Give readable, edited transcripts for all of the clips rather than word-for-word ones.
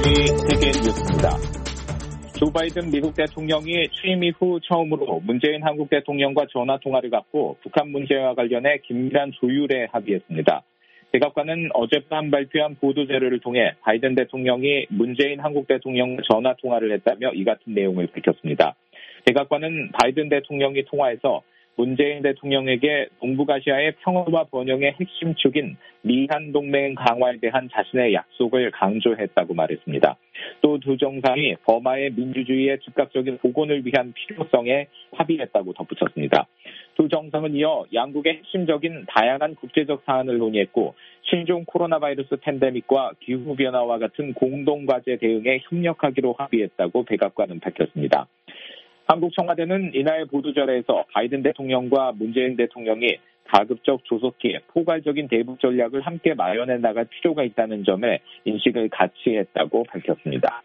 세계 뉴스입니다. 조 바이든 미국 대통령이 취임 이후 처음으로 문재인 한국 대통령과 전화통화를 갖고 북한 문제와 관련해 긴밀한 조율에 합의했습니다. 백악관은 어젯밤 발표한 보도자료를 통해 바이든 대통령이 문재인 한국 대통령과 전화통화를 했다며 이 같은 내용을 밝혔습니다. 백악관은 바이든 대통령이 통화에서 문재인 대통령에게 동북아시아의 평화와 번영의 핵심 축인 미한 동맹 강화에 대한 자신의 약속을 강조했다고 말했습니다. 또 두 정상이 버마의 민주주의의 즉각적인 복원을 위한 필요성에 합의했다고 덧붙였습니다. 두 정상은 이어 양국의 핵심적인 다양한 국제적 사안을 논의했고 신종 코로나 바이러스 팬데믹과 기후변화와 같은 공동과제 대응에 협력하기로 합의했다고 백악관은 밝혔습니다. 한국 청와대는 이날 보도자료에서 바이든 대통령과 문재인 대통령이 가급적 조속히 포괄적인 대북 전략을 함께 마련해 나갈 필요가 있다는 점에 인식을 같이 했다고 밝혔습니다.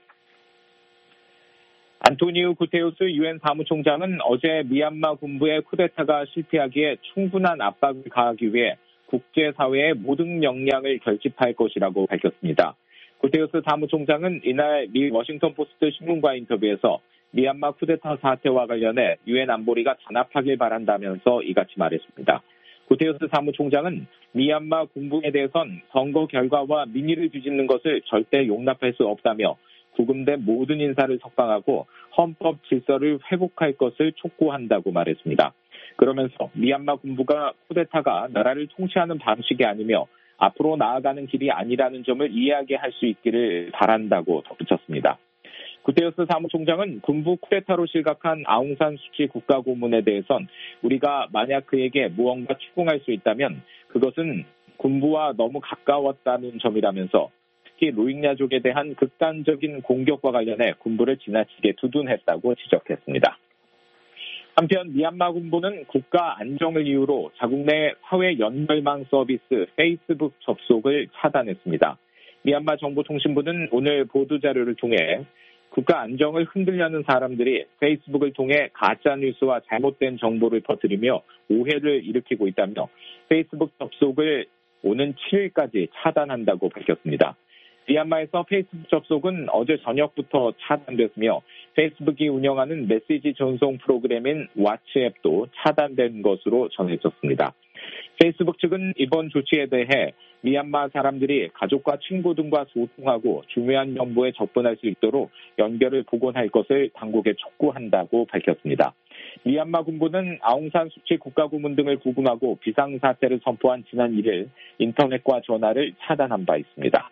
안토니우 구테우스 유엔 사무총장은 어제 미얀마 군부의 쿠데타가 실패하기에 충분한 압박을 가하기 위해 국제사회의 모든 역량을 결집할 것이라고 밝혔습니다. 구테우스 사무총장은 이날 미 워싱턴 포스트 신문과 인터뷰에서 미얀마 쿠데타 사태와 관련해 유엔 안보리가 단합하길 바란다면서 이같이 말했습니다. 구테우스 사무총장은 미얀마 군부에 대해선 선거 결과와 민의를 뒤집는 것을 절대 용납할 수 없다며 구금된 모든 인사를 석방하고 헌법 질서를 회복할 것을 촉구한다고 말했습니다. 그러면서 미얀마 군부가 쿠데타가 나라를 통치하는 방식이 아니며 앞으로 나아가는 길이 아니라는 점을 이해하게 할 수 있기를 바란다고 덧붙였습니다. 구테우스 사무총장은 군부 쿠데타로 실각한 아웅산 수치 국가고문에 대해선 우리가 만약 그에게 무언가 추궁할 수 있다면 그것은 군부와 너무 가까웠다는 점이라면서 특히 로힝야족에 대한 극단적인 공격과 관련해 군부를 지나치게 두둔했다고 지적했습니다. 한편 미얀마 군부는 국가 안정을 이유로 자국 내 사회 연결망 서비스 페이스북 접속을 차단했습니다. 미얀마 정보통신부는 오늘 보도자료를 통해 국가 안정을 흔들려는 사람들이 페이스북을 통해 가짜뉴스와 잘못된 정보를 퍼뜨리며 오해를 일으키고 있다며 페이스북 접속을 오는 7일까지 차단한다고 밝혔습니다. 미얀마에서 페이스북 접속은 어제 저녁부터 차단됐으며 페이스북이 운영하는 메시지 전송 프로그램인 왓츠앱도 차단된 것으로 전해졌습니다. 페이스북 측은 이번 조치에 대해 미얀마 사람들이 가족과 친구 등과 소통하고 중요한 정보에 접근할 수 있도록 연결을 복원할 것을 당국에 촉구한다고 밝혔습니다. 미얀마 군부는 아웅산 수치 국가고문 등을 구금하고 비상사태를 선포한 지난 1일 인터넷과 전화를 차단한 바 있습니다.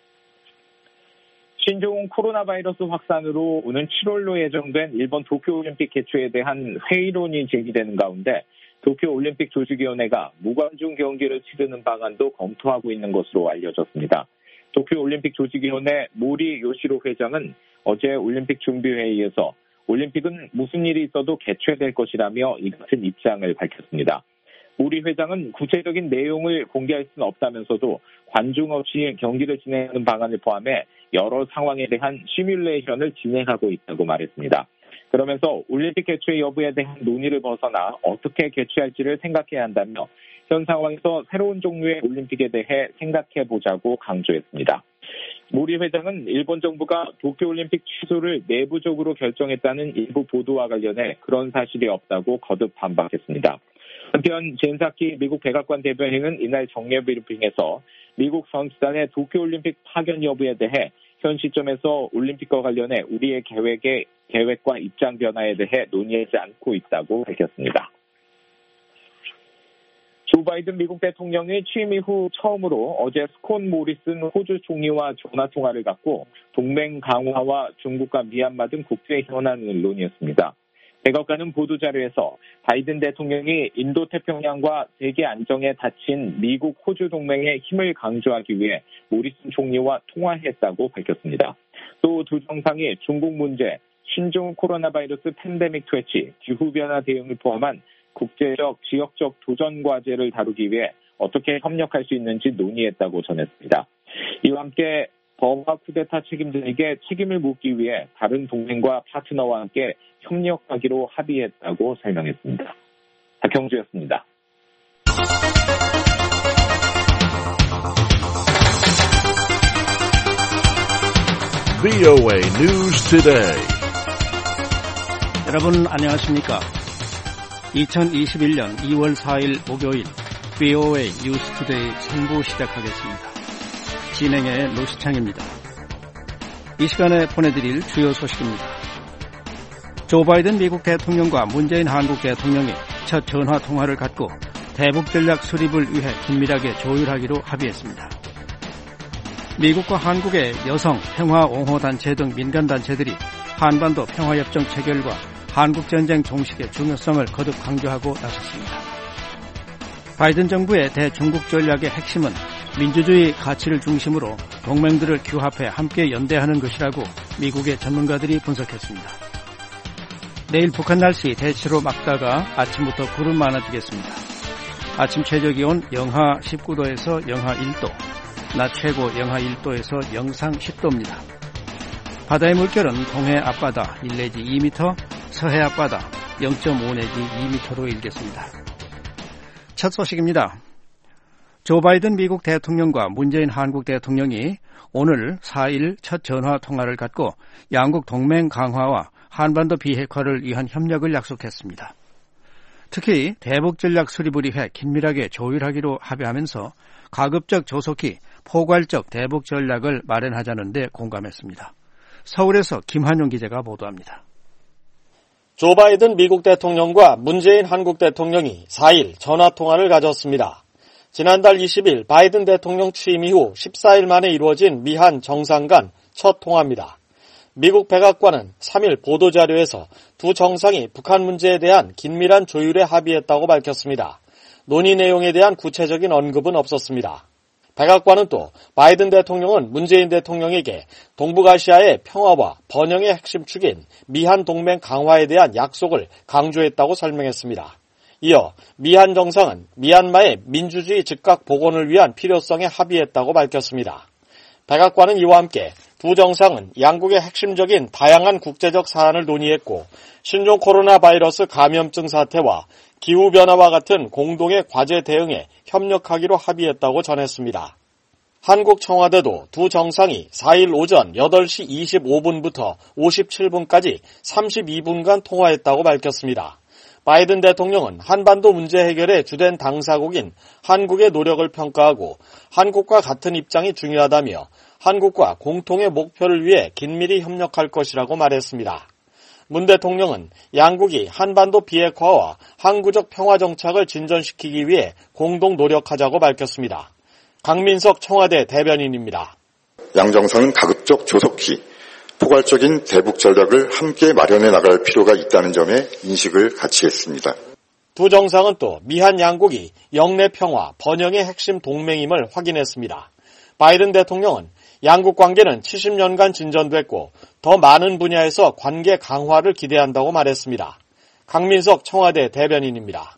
신종 코로나 바이러스 확산으로 오는 7월로 예정된 일본 도쿄올림픽 개최에 대한 회의론이 제기되는 가운데 도쿄올림픽 조직위원회가 무관중 경기를 치르는 방안도 검토하고 있는 것으로 알려졌습니다. 도쿄올림픽 조직위원회 모리 요시로 회장은 어제 올림픽 준비회의에서 올림픽은 무슨 일이 있어도 개최될 것이라며 이 같은 입장을 밝혔습니다. 모리 회장은 구체적인 내용을 공개할 수는 없다면서도 관중 없이 경기를 진행하는 방안을 포함해 여러 상황에 대한 시뮬레이션을 진행하고 있다고 말했습니다. 그러면서 올림픽 개최 여부에 대한 논의를 벗어나 어떻게 개최할지를 생각해야 한다며 현 상황에서 새로운 종류의 올림픽에 대해 생각해보자고 강조했습니다. 모리 회장은 일본 정부가 도쿄올림픽 취소를 내부적으로 결정했다는 일부 보도와 관련해 그런 사실이 없다고 거듭 반박했습니다. 한편 젠사키 미국 백악관 대변인은 이날 정례 브리핑에서 미국 선수단의 도쿄올림픽 파견 여부에 대해 현 시점에서 올림픽과 관련해 우리의 계획과 입장 변화에 대해 논의하지 않고 있다고 밝혔습니다. 조 바이든 미국 대통령이 취임 이후 처음으로 어제 스콧 모리슨 호주 총리와 전화통화를 갖고 동맹 강화와 중국과 미얀마 등 국제 현안을 논의했습니다. 백악관은 보도자료에서 바이든 대통령이 인도태평양과 세계 안정에 다친 미국 호주 동맹의 힘을 강조하기 위해 모리슨 총리와 통화했다고 밝혔습니다. 또 두 정상이 중국 문제, 신종 코로나 바이러스 팬데믹 퇴치, 기후변화 대응을 포함한 국제적, 지역적 도전 과제를 다루기 위해 어떻게 협력할 수 있는지 논의했다고 전했습니다. 이와 함께 버마 쿠데타 책임자에게 책임을 묻기 위해 다른 동맹과 파트너와 함께 협력하기로 합의했다고 설명했습니다. 박형주였습니다. VOA News Today. 여러분 안녕하십니까? 2021년 2월 4일 목요일 VOA News Today 3부 시작하겠습니다. 진행의 노시창입니다. 이 시간에 보내드릴 주요 소식입니다. 조 바이든 미국 대통령과 문재인 한국 대통령이 첫 전화 통화를 갖고 대북 전략 수립을 위해 긴밀하게 조율하기로 합의했습니다. 미국과 한국의 여성, 평화 옹호 단체 등 민간 단체들이 한반도 평화협정 체결과 한국전쟁 종식의 중요성을 거듭 강조하고 나섰습니다. 바이든 정부의 대중국 전략의 핵심은 민주주의 가치를 중심으로 동맹들을 규합해 함께 연대하는 것이라고 미국의 전문가들이 분석했습니다. 내일 북한 날씨 대체로 맑다가 아침부터 구름 많아지겠습니다. 아침 최저기온 영하 19도에서 영하 1도, 낮 최고 영하 1도에서 영상 10도입니다. 바다의 물결은 동해 앞바다 1 내지 2m, 서해 앞바다 0.5 내지 2m로 일겠습니다. 첫 소식입니다. 조 바이든 미국 대통령과 문재인 한국 대통령이 오늘 4일 첫 전화 통화를 갖고 양국 동맹 강화와 한반도 비핵화를 위한 협력을 약속했습니다. 특히 대북 전략 수립을 위해 긴밀하게 조율하기로 합의하면서 가급적 조속히 포괄적 대북 전략을 마련하자는 데 공감했습니다. 서울에서 김한용 기자가 보도합니다. 조 바이든 미국 대통령과 문재인 한국 대통령이 4일 전화통화를 가졌습니다. 지난달 20일 바이든 대통령 취임 이후 14일 만에 이루어진 미한 정상 간 첫 통화입니다. 미국 백악관은 3일 보도자료에서 두 정상이 북한 문제에 대한 긴밀한 조율에 합의했다고 밝혔습니다. 논의 내용에 대한 구체적인 언급은 없었습니다. 백악관은 또 바이든 대통령은 문재인 대통령에게 동북아시아의 평화와 번영의 핵심 축인 미한 동맹 강화에 대한 약속을 강조했다고 설명했습니다. 이어 미한 정상은 미얀마의 민주주의 즉각 복원을 위한 필요성에 합의했다고 밝혔습니다. 백악관은 이와 함께 두 정상은 양국의 핵심적인 다양한 국제적 사안을 논의했고 신종 코로나 바이러스 감염증 사태와 기후변화와 같은 공동의 과제 대응에 협력하기로 합의했다고 전했습니다. 한국 청와대도 두 정상이 4일 오전 8시 25분부터 57분까지 32분간 통화했다고 밝혔습니다. 바이든 대통령은 한반도 문제 해결의 주된 당사국인 한국의 노력을 평가하고 한국과 같은 입장이 중요하다며 한국과 공통의 목표를 위해 긴밀히 협력할 것이라고 말했습니다. 문 대통령은 양국이 한반도 비핵화와 항구적 평화 정착을 진전시키기 위해 공동 노력하자고 밝혔습니다. 강민석 청와대 대변인입니다. 양 정상은 가급적 조속히 포괄적인 대북 전략을 함께 마련해 나갈 필요가 있다는 점에 인식을 같이 했습니다. 두 정상은 또 미한 양국이 영내 평화, 번영의 핵심 동맹임을 확인했습니다. 바이든 대통령은 양국 관계는 70년간 진전됐고 더 많은 분야에서 관계 강화를 기대한다고 말했습니다. 강민석 청와대 대변인입니다.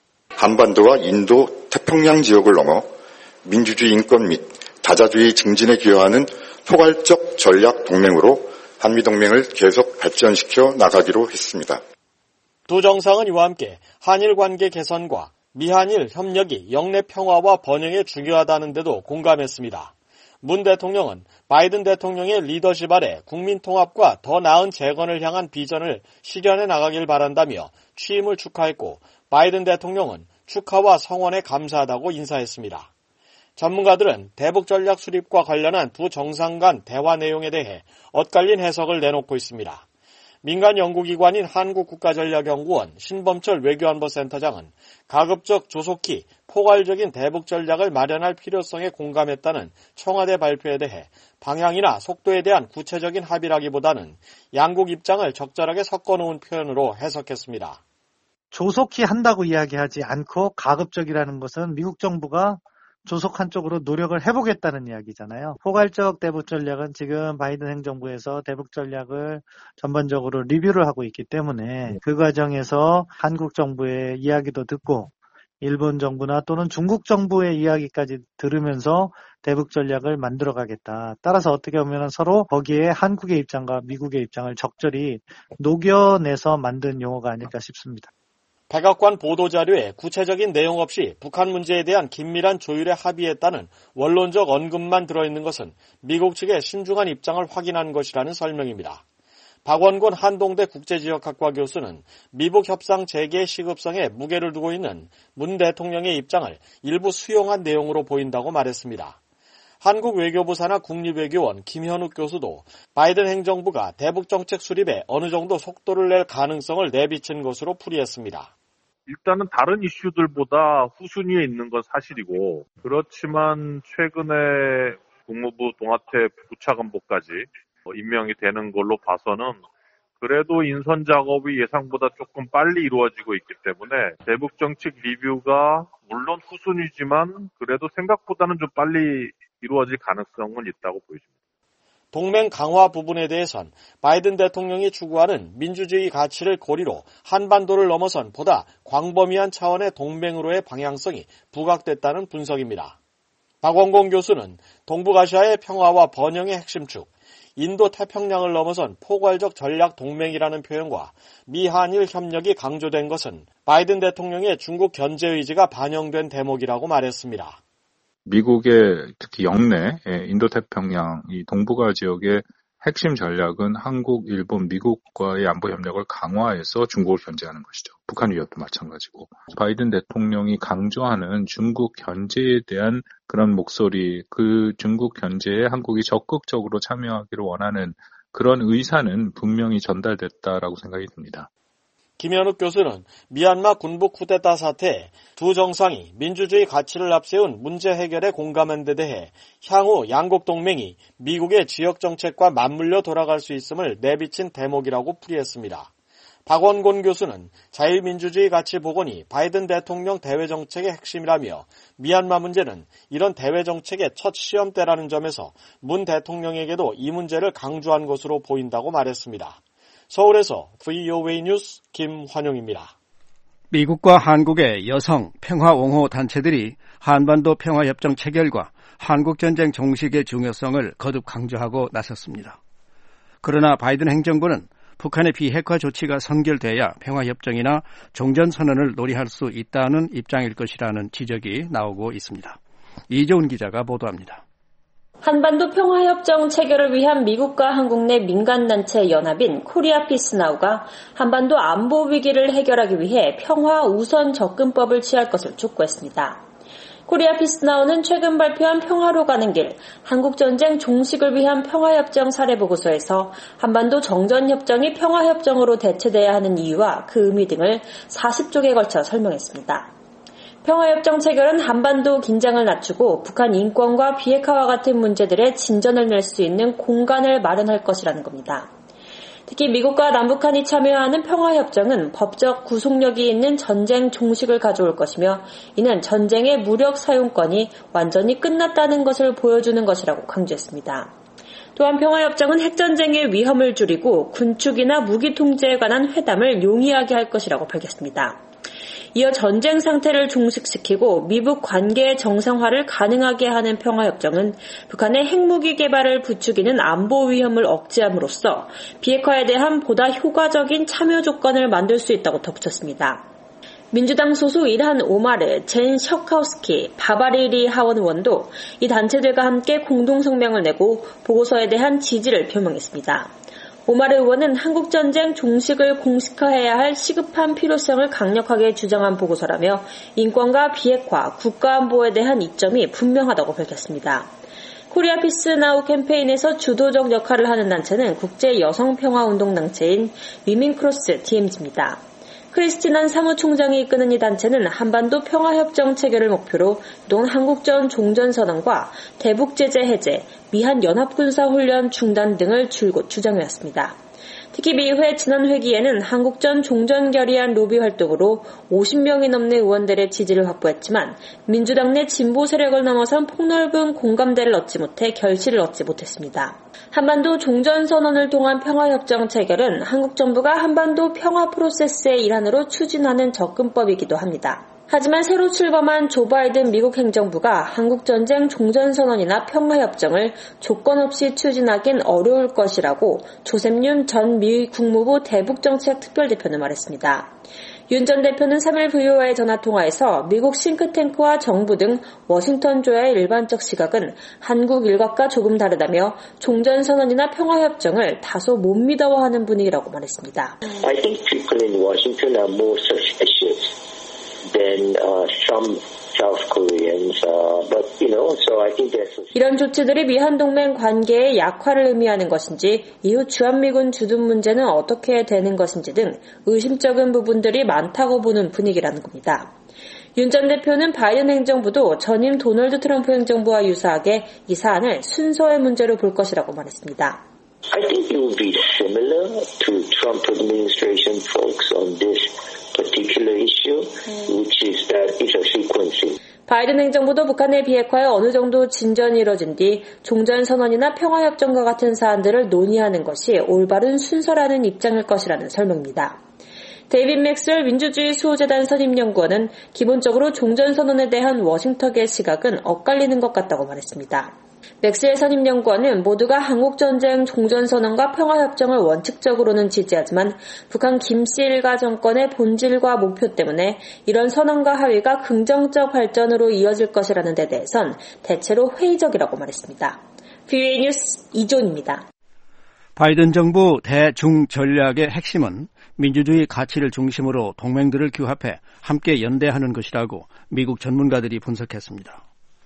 한반도와 인도 태평양 지역을 넘어 민주주의 인권 및 다자주의 증진에 기여하는 포괄적 전략 동맹으로 한미동맹을 계속 발전시켜 나가기로 했습니다. 두 정상은 이와 함께 한일 관계 개선과 미한일 협력이 영내 평화와 번영에 중요하다는 데도 공감했습니다. 문 대통령은 바이든 대통령의 리더십 아래 국민 통합과 더 나은 재건을 향한 비전을 실현해 나가길 바란다며 취임을 축하했고 바이든 대통령은 축하와 성원에 감사하다고 인사했습니다. 전문가들은 대북 전략 수립과 관련한 두 정상 간 대화 내용에 대해 엇갈린 해석을 내놓고 있습니다. 민간 연구기관인 한국국가전략연구원 신범철 외교안보센터장은 가급적 조속히 포괄적인 대북 전략을 마련할 필요성에 공감했다는 청와대 발표에 대해 방향이나 속도에 대한 구체적인 합의라기보다는 양국 입장을 적절하게 섞어놓은 표현으로 해석했습니다. 조속히 한다고 이야기하지 않고 가급적이라는 것은 미국 정부가 조속한 쪽으로 노력을 해보겠다는 이야기잖아요. 포괄적 대북 전략은 지금 바이든 행정부에서 대북 전략을 전반적으로 리뷰를 하고 있기 때문에 그 과정에서 한국 정부의 이야기도 듣고 일본 정부나 또는 중국 정부의 이야기까지 들으면서 대북 전략을 만들어가겠다. 따라서 어떻게 보면 서로 거기에 한국의 입장과 미국의 입장을 적절히 녹여내서 만든 용어가 아닐까 싶습니다. 백악관 보도자료에 구체적인 내용 없이 북한 문제에 대한 긴밀한 조율에 합의했다는 원론적 언급만 들어있는 것은 미국 측의 신중한 입장을 확인한 것이라는 설명입니다. 박원곤 한동대 국제지역학과 교수는 미북 협상 재개 시급성에 무게를 두고 있는 문 대통령의 입장을 일부 수용한 내용으로 보인다고 말했습니다. 한국 외교부 산하 국립외교원 김현욱 교수도 바이든 행정부가 대북정책 수립에 어느 정도 속도를 낼 가능성을 내비친 것으로 풀이했습니다. 일단은 다른 이슈들보다 후순위에 있는 건 사실이고, 그렇지만 최근에 국무부 동아태 부차관보까지 임명이 되는 걸로 봐서는 그래도 인선 작업이 예상보다 조금 빨리 이루어지고 있기 때문에 대북정책 리뷰가 물론 후순위지만 그래도 생각보다는 좀 빨리 이루어질 가능성은 있다고 보여집니다. 동맹 강화 부분에 대해선 바이든 대통령이 추구하는 민주주의 가치를 고리로 한반도를 넘어선 보다 광범위한 차원의 동맹으로의 방향성이 부각됐다는 분석입니다. 박원공 교수는 동북아시아의 평화와 번영의 핵심축, 인도 태평양을 넘어선 포괄적 전략 동맹이라는 표현과 미한일 협력이 강조된 것은 바이든 대통령의 중국 견제 의지가 반영된 대목이라고 말했습니다. 미국의 특히 영내 인도태평양 이 동북아 지역의 핵심 전략은 한국, 일본, 미국과의 안보 협력을 강화해서 중국을 견제하는 것이죠. 북한 위협도 마찬가지고. 바이든 대통령이 강조하는 중국 견제에 대한 그런 목소리, 그 중국 견제에 한국이 적극적으로 참여하기를 원하는 그런 의사는 분명히 전달됐다라고 생각이 듭니다. 김현욱 교수는 미얀마 군부 쿠데타 사태에 두 정상이 민주주의 가치를 앞세운 문제 해결에 공감한 데 대해 향후 양국 동맹이 미국의 지역 정책과 맞물려 돌아갈 수 있음을 내비친 대목이라고 풀이했습니다. 박원곤 교수는 자유민주주의 가치 복원이 바이든 대통령 대외 정책의 핵심이라며 미얀마 문제는 이런 대외 정책의 첫 시험대라는 점에서 문 대통령에게도 이 문제를 강조한 것으로 보인다고 말했습니다. 서울에서 VOA 뉴스 김환용입니다. 미국과 한국의 여성 평화 옹호 단체들이 한반도 평화협정 체결과 한국전쟁 종식의 중요성을 거듭 강조하고 나섰습니다. 그러나 바이든 행정부는 북한의 비핵화 조치가 선결돼야 평화협정이나 종전선언을 논의할 수 있다는 입장일 것이라는 지적이 나오고 있습니다. 이재훈 기자가 보도합니다. 한반도 평화협정 체결을 위한 미국과 한국 내 민간단체 연합인 코리아 피스나우가 한반도 안보 위기를 해결하기 위해 평화 우선 접근법을 취할 것을 촉구했습니다. 코리아 피스나우는 최근 발표한 평화로 가는 길, 한국전쟁 종식을 위한 평화협정 사례보고서에서 한반도 정전협정이 평화협정으로 대체돼야 하는 이유와 그 의미 등을 40쪽에 걸쳐 설명했습니다. 평화협정 체결은 한반도 긴장을 낮추고 북한 인권과 비핵화와 같은 문제들에 진전을 낼 수 있는 공간을 마련할 것이라는 겁니다. 특히 미국과 남북한이 참여하는 평화협정은 법적 구속력이 있는 전쟁 종식을 가져올 것이며 이는 전쟁의 무력 사용권이 완전히 끝났다는 것을 보여주는 것이라고 강조했습니다. 또한 평화협정은 핵전쟁의 위험을 줄이고 군축이나 무기 통제에 관한 회담을 용이하게 할 것이라고 밝혔습니다. 이어 전쟁 상태를 종식시키고 미북 관계의 정상화를 가능하게 하는 평화협정은 북한의 핵무기 개발을 부추기는 안보 위험을 억제함으로써 비핵화에 대한 보다 효과적인 참여 조건을 만들 수 있다고 덧붙였습니다. 민주당 소수 일한 오마르, 젠 셔카우스키, 바바리리 하원 의원도 이 단체들과 함께 공동성명을 내고 보고서에 대한 지지를 표명했습니다. 오마르 의원은 한국전쟁 종식을 공식화해야 할 시급한 필요성을 강력하게 주장한 보고서라며 인권과 비핵화, 국가안보에 대한 이점이 분명하다고 밝혔습니다. 코리아 피스 나우 캠페인에서 주도적 역할을 하는 단체는 국제여성평화운동단체인 위민크로스 DMZ입니다. 크리스티난 사무총장이 이끄는 이 단체는 한반도 평화협정 체결을 목표로 그동안 한국전 종전선언과 대북제재 해제, 미한 연합군사훈련 중단 등을 줄곧 주장해왔습니다. 특히 미회 지난 회기에는 한국전 종전 결의안 로비 활동으로 50명이 넘는 의원들의 지지를 확보했지만 민주당 내 진보 세력을 넘어선 폭넓은 공감대를 얻지 못해 결실을 얻지 못했습니다. 한반도 종전선언을 통한 평화협정 체결은 한국 정부가 한반도 평화 프로세스의 일환으로 추진하는 접근법이기도 합니다. 하지만 새로 출범한 조 바이든 미국 행정부가 한국전쟁 종전선언이나 평화협정을 조건 없이 추진하긴 어려울 것이라고 조셉 윤 전 미 국무부 대북정책 특별대표는 말했습니다. 윤 전 대표는 3일 VOA의 전화통화에서 미국 싱크탱크와 정부 등 워싱턴주의 일반적 시각은 한국 일각과 조금 다르다며 종전선언이나 평화협정을 다소 못 믿어하는 분위기라고 말했습니다. I think people in Washington are more suspicious than some South Koreans, but so I think there's. 이런 조치들이 미한동맹 관계의 약화를 의미하는 것인지 이후 주한미군 주둔 문제는 어떻게 되는 것인지 등 의심적인 부분들이 많다고 보는 분위기라는 겁니다. 윤 전 대표는 바이든 행정부도 전임 도널드 트럼프 행정부와 유사하게 이 사안을 순서의 문제로 볼 것이라고 말했습니다. I think it will be similar to Trump administration folks on this particular issue, which is that it's a sequencing. 바이든 행정부도 북한의 비핵화에 어느 정도 진전이 이뤄진 뒤 종전선언이나 평화협정과 같은 사안들을 논의하는 것이 올바른 순서라는 입장일 것이라는 설명입니다. 데이빗 맥스웰 민주주의 수호재단 선임연구원은 기본적으로 종전선언에 대한 워싱턴의 시각은 엇갈리는 것 같다고 말했습니다. 맥스웰 선임연구원은 모두가 한국전쟁 종전선언과 평화협정을 원칙적으로는 지지하지만 북한 김씨 일가 정권의 본질과 목표 때문에 이런 선언과 합의가 긍정적 발전으로 이어질 것이라는 데 대해선 대체로 회의적이라고 말했습니다. VOA 뉴스 이존입니다. 바이든 정부 대중 전략의 핵심은 민주주의 가치를 중심으로 동맹들을 규합해 함께 연대하는 것이라고 미국 전문가들이 분석했습니다.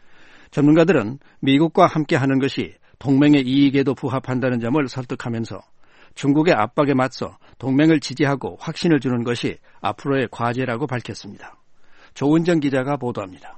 전문가들은 미국과 함께하는 것이 동맹의 이익에도 부합한다는 점을 설득하면서 중국의 압박에 맞서 동맹을 지지하고 확신을 주는 것이 앞으로의 과제라고 밝혔습니다. 조은정 기자가 보도합니다.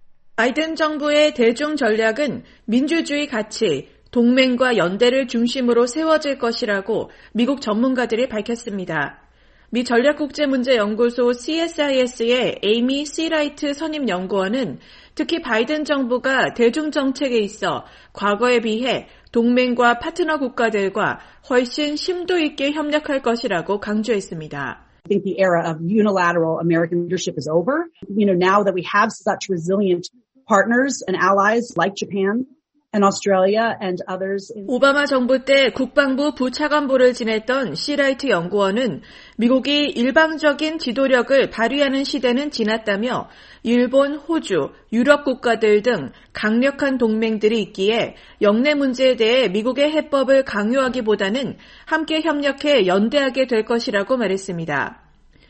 바이든 정부의 대중 전략은 민주주의 가치, 동맹과 연대를 중심으로 세워질 것이라고 미국 전문가들이 밝혔습니다. 미 전략국제문제연구소 CSIS의 에이미 시라이트 선임연구원은 특히 바이든 정부가 대중정책에 있어 과거에 비해 동맹과 파트너 국가들과 훨씬 심도 있게 협력할 것이라고 강조했습니다. I think the era of unilateral American leadership is over. Now that we have such resilient partners and allies like Japan and Australia and others. 오바마 정부 때 국방부 부차관보를 지냈던 시라이트 연구원은 미국이 일방적인 지도력을 발휘하는 시대는 지났다며 일본, 호주, 유럽 국가들 등 강력한 동맹들이 있기에 영내 문제에 대해 미국의 해법을 강요하기보다는 함께 협력해 연대하게 될 것이라고 말했습니다.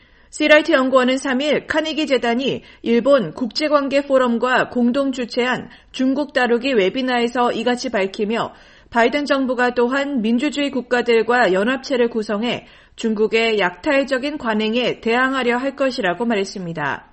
시라이트 연구원은 3일 카네기 재단이 일본 국제관계 포럼과 공동 주최한 중국 다루기 웨비나에서 이같이 밝히며 바이든 정부가 또한 민주주의 국가들과 연합체를 구성해 중국의 약탈적인 관행에 대항하려 할 것이라고 말했습니다.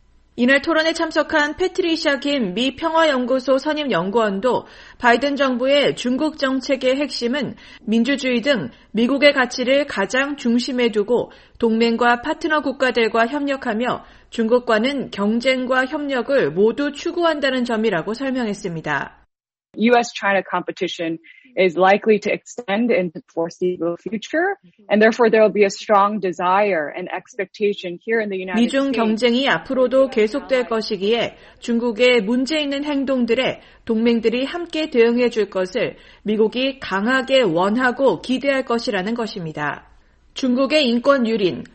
이날 토론에 참석한 패트리샤 김 미 평화연구소 선임연구원도 바이든 정부의 중국 정책의 핵심은 민주주의 등 미국의 가치를 가장 중심에 두고 동맹과 파트너 국가들과 협력하며 중국과는 경쟁과 협력을 모두 추구한다는 점이라고 설명했습니다. U.S.-China competition is likely to extend into the foreseeable future, and therefore there will be a strong desire and expectation here in the United States. 미중 경쟁이 앞으로도 계속될 것이기에 중국의 문제 있는 행동들에 동맹들이 함께 대응해 줄 것을 미국이 강하게 원하고 기대할 것이라는 것입니다. 중국의 인권 유린,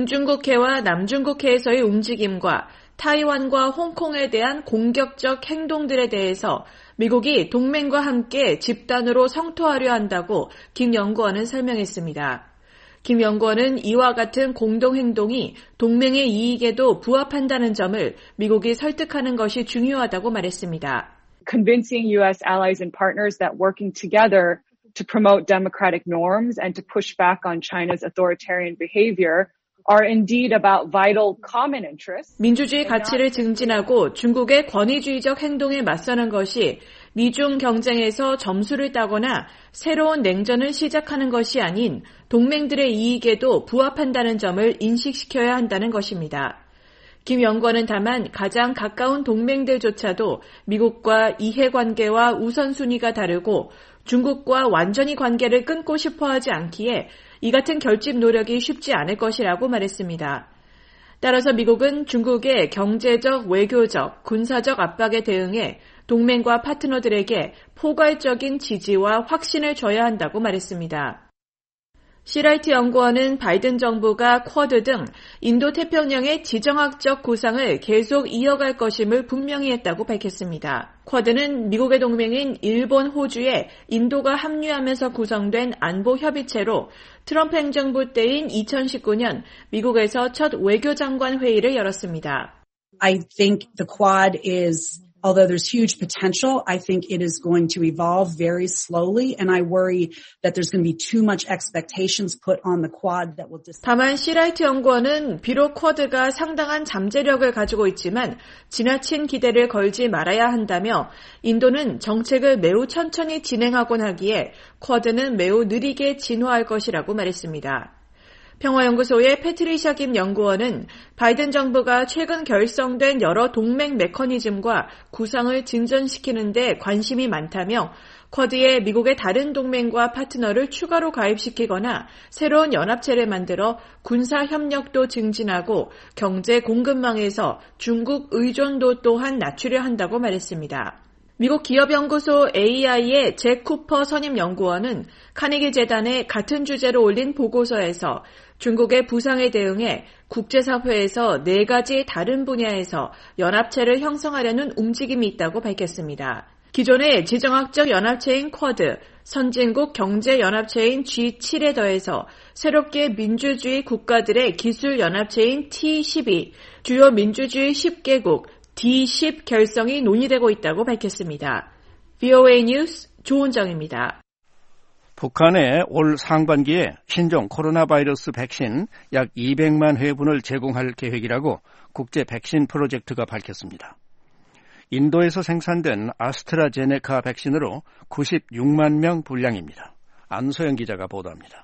동중국해와 남중국해에서의 움직임과 타이완과 홍콩에 대한 공격적 행동들에 대해서 미국이 동맹과 함께 집단으로 성토하려 한다고 김 연구원은 설명했습니다. 김 연구원은 이와 같은 공동행동이 동맹의 이익에도 부합한다는 점을 미국이 설득하는 것이 중요하다고 말했습니다. Convincing U.S. allies and partners that working together to promote democratic norms and to push back on China's authoritarian behavior are indeed about vital common interests. 민주주의 가치를 증진하고 중국의 권위주의적 행동에 맞서는 것이 미중 경쟁에서 점수를 따거나 새로운 냉전을 시작하는 것이 아닌 동맹들의 이익에도 부합한다는 점을 인식시켜야 한다는 것입니다. 김 연구원은 다만 가장 가까운 동맹들조차도 미국과 이해관계와 우선순위가 다르고 중국과 완전히 관계를 끊고 싶어 하지 않기에 이 같은 결집 노력이 쉽지 않을 것이라고 말했습니다. 따라서 미국은 중국의 경제적, 외교적, 군사적 압박에 대응해 동맹과 파트너들에게 포괄적인 지지와 확신을 줘야 한다고 말했습니다. 시라이트 연구원은 바이든 정부가 쿼드 등 인도태평양의 지정학적 구상을 계속 이어갈 것임을 분명히 했다고 밝혔습니다. 쿼드는 미국의 동맹인 일본, 호주에 인도가 합류하면서 구성된 안보협의체로 트럼프 행정부 때인 2019년 미국에서 첫 외교장관 회의를 열었습니다. I think the Quad is, although there's huge potential, I think it is going to evolve very slowly, and I worry that there's going to be too much expectations put on the Quad that will 다만 시라이트 연구원은 비록 쿼드가 상당한 잠재력을 가지고 있지만 지나친 기대를 걸지 말아야 한다며 인도는 정책을 매우 천천히 진행하곤 하기에 쿼드는 매우 느리게 진화할 것이라고 말했습니다. 평화연구소의 패트리샤 김 연구원은 바이든 정부가 최근 결성된 여러 동맹 메커니즘과 구상을 진전시키는 데 관심이 많다며 쿼드에 미국의 다른 동맹과 파트너를 추가로 가입시키거나 새로운 연합체를 만들어 군사 협력도 증진하고 경제 공급망에서 중국 의존도 또한 낮추려 한다고 말했습니다. 미국 기업연구소 AI의 잭 쿠퍼 선임연구원은 카네기 재단에 같은 주제로 올린 보고서에서 중국의 부상에 대응해 국제사회에서 4가지 다른 분야에서 연합체를 형성하려는 움직임이 있다고 밝혔습니다. 기존의 지정학적 연합체인 쿼드, 선진국 경제연합체인 G7에 더해서 새롭게 민주주의 국가들의 기술연합체인 T12, 주요 민주주의 10개국, D10 결성이 논의되고 있다고 밝혔습니다. VOA 뉴스 조은정입니다. 북한에 올 상반기에 신종 코로나 바이러스 백신 약 200만 회분을 제공할 계획이라고 국제 백신 프로젝트가 밝혔습니다. 인도에서 생산된 아스트라제네카 백신으로 96만 명 분량입니다. 안소영 기자가 보도합니다.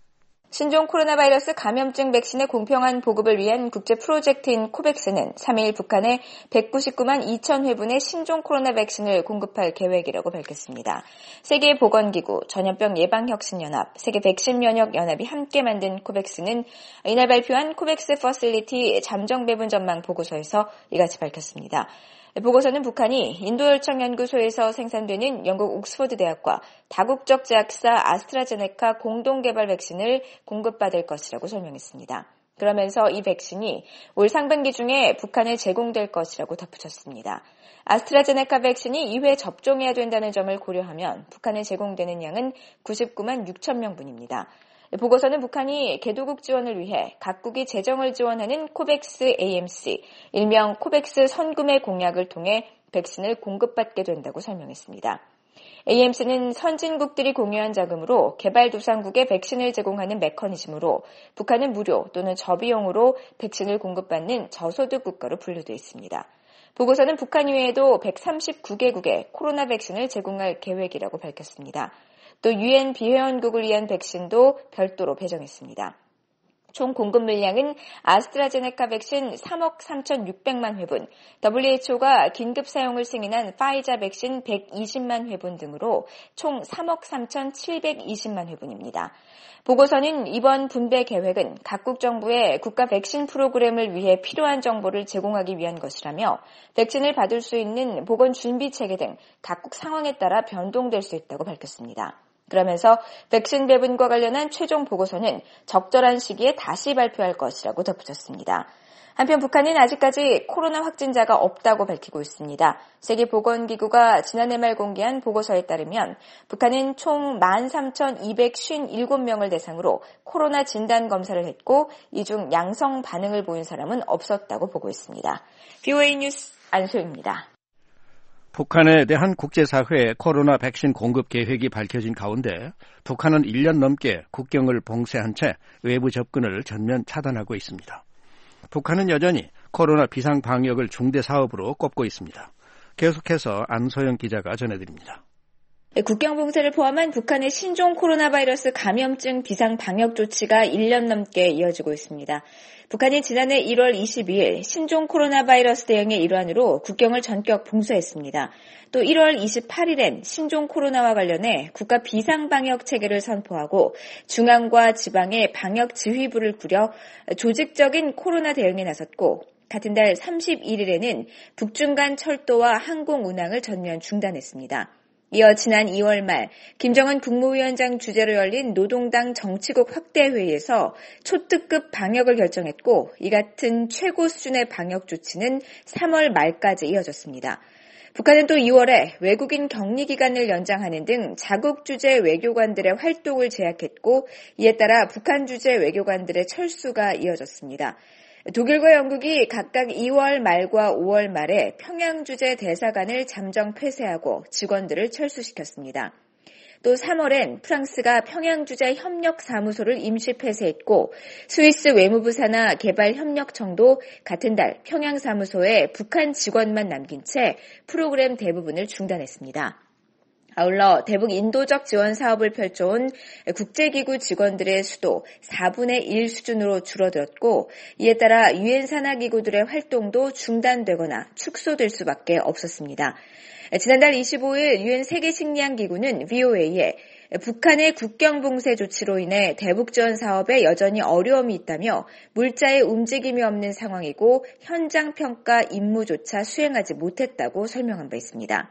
신종 코로나 바이러스 감염증 백신의 공평한 보급을 위한 국제 프로젝트인 코백스는 3일 북한에 199만 2천 회분의 신종 코로나 백신을 공급할 계획이라고 밝혔습니다. 세계보건기구, 전염병 예방혁신연합, 세계백신면역연합이 함께 만든 코백스는 이날 발표한 코백스 퍼실리티 잠정배분 전망 보고서에서 이같이 밝혔습니다. 보고서는 북한이 인도혈청연구소에서 생산되는 영국 옥스퍼드 대학과 다국적 제약사 아스트라제네카 공동개발 백신을 공급받을 것이라고 설명했습니다. 그러면서 이 백신이 올 상반기 중에 북한에 제공될 것이라고 덧붙였습니다. 아스트라제네카 백신이 2회 접종해야 된다는 점을 고려하면 북한에 제공되는 양은 99만 6천 명분입니다. 보고서는 북한이 개도국 지원을 위해 각국이 재정을 지원하는 코백스 AMC, 일명 코백스 선구매 공약을 통해 백신을 공급받게 된다고 설명했습니다. AMC는 선진국들이 공유한 자금으로 개발도상국에 백신을 제공하는 메커니즘으로 북한은 무료 또는 저비용으로 백신을 공급받는 저소득 국가로 분류되어 있습니다. 보고서는 북한 이외에도 139개국에 코로나 백신을 제공할 계획이라고 밝혔습니다. 또 UN 비회원국을 위한 백신도 별도로 배정했습니다. 총 공급 물량은 아스트라제네카 백신 3억 3,600만 회분, WHO가 긴급 사용을 승인한 파이자 백신 120만 회분 등으로 총 3억 3,720만 회분입니다. 보고서는 이번 분배 계획은 각국 정부의 국가 백신 프로그램을 위해 필요한 정보를 제공하기 위한 것이라며 백신을 받을 수 있는 보건 준비 체계 등 각국 상황에 따라 변동될 수 있다고 밝혔습니다. 그러면서 백신 배분과 관련한 최종 보고서는 적절한 시기에 다시 발표할 것이라고 덧붙였습니다. 한편 북한은 아직까지 코로나 확진자가 없다고 밝히고 있습니다. 세계보건기구가 지난해 말 공개한 보고서에 따르면 북한은 총 13,257명을 대상으로 코로나 진단 검사를 했고 이 중 양성 반응을 보인 사람은 없었다고 보고 있습니다. VOA 뉴스 안소영입니다. 북한에 대한 국제사회의 코로나 백신 공급 계획이 밝혀진 가운데 북한은 1년 넘게 국경을 봉쇄한 채 외부 접근을 전면 차단하고 있습니다. 북한은 여전히 코로나 비상 방역을 중대 사업으로 꼽고 있습니다. 계속해서 안소영 기자가 전해드립니다. 국경 봉쇄를 포함한 북한의 신종 코로나 바이러스 감염증 비상 방역 조치가 1년 넘게 이어지고 있습니다. 북한이 지난해 1월 22일 신종 코로나 바이러스 대응의 일환으로 국경을 전격 봉쇄했습니다. 또 1월 28일엔 신종 코로나와 관련해 국가 비상 방역 체계를 선포하고 중앙과 지방의 방역 지휘부를 꾸려 조직적인 코로나 대응에 나섰고 같은 달 31일에는 북중 간 철도와 항공 운항을 전면 중단했습니다. 이어 지난 2월 말 김정은 국무위원장 주재로 열린 노동당 정치국 확대회의에서 초특급 방역을 결정했고 이 같은 최고 수준의 방역 조치는 3월 말까지 이어졌습니다. 북한은 또 2월에 외국인 격리 기간을 연장하는 등 자국 주재 외교관들의 활동을 제약했고 이에 따라 북한 주재 외교관들의 철수가 이어졌습니다. 독일과 영국이 각각 2월 말과 5월 말에 평양 주재 대사관을 잠정 폐쇄하고 직원들을 철수시켰습니다. 또 3월엔 프랑스가 평양 주재 협력 사무소를 임시 폐쇄했고 스위스 외무부 산하 개발협력청도 같은 달 평양 사무소에 북한 직원만 남긴 채 프로그램 대부분을 중단했습니다. 아울러 대북 인도적 지원 사업을 펼쳐온 국제기구 직원들의 수도 4분의 1 수준으로 줄어들었고 이에 따라 유엔 산하 기구들의 활동도 중단되거나 축소될 수밖에 없었습니다. 지난달 25일 유엔 세계식량기구는 VOA에 북한의 국경 봉쇄 조치로 인해 대북 지원 사업에 여전히 어려움이 있다며 물자의 움직임이 없는 상황이고 현장 평가 임무조차 수행하지 못했다고 설명한 바 있습니다.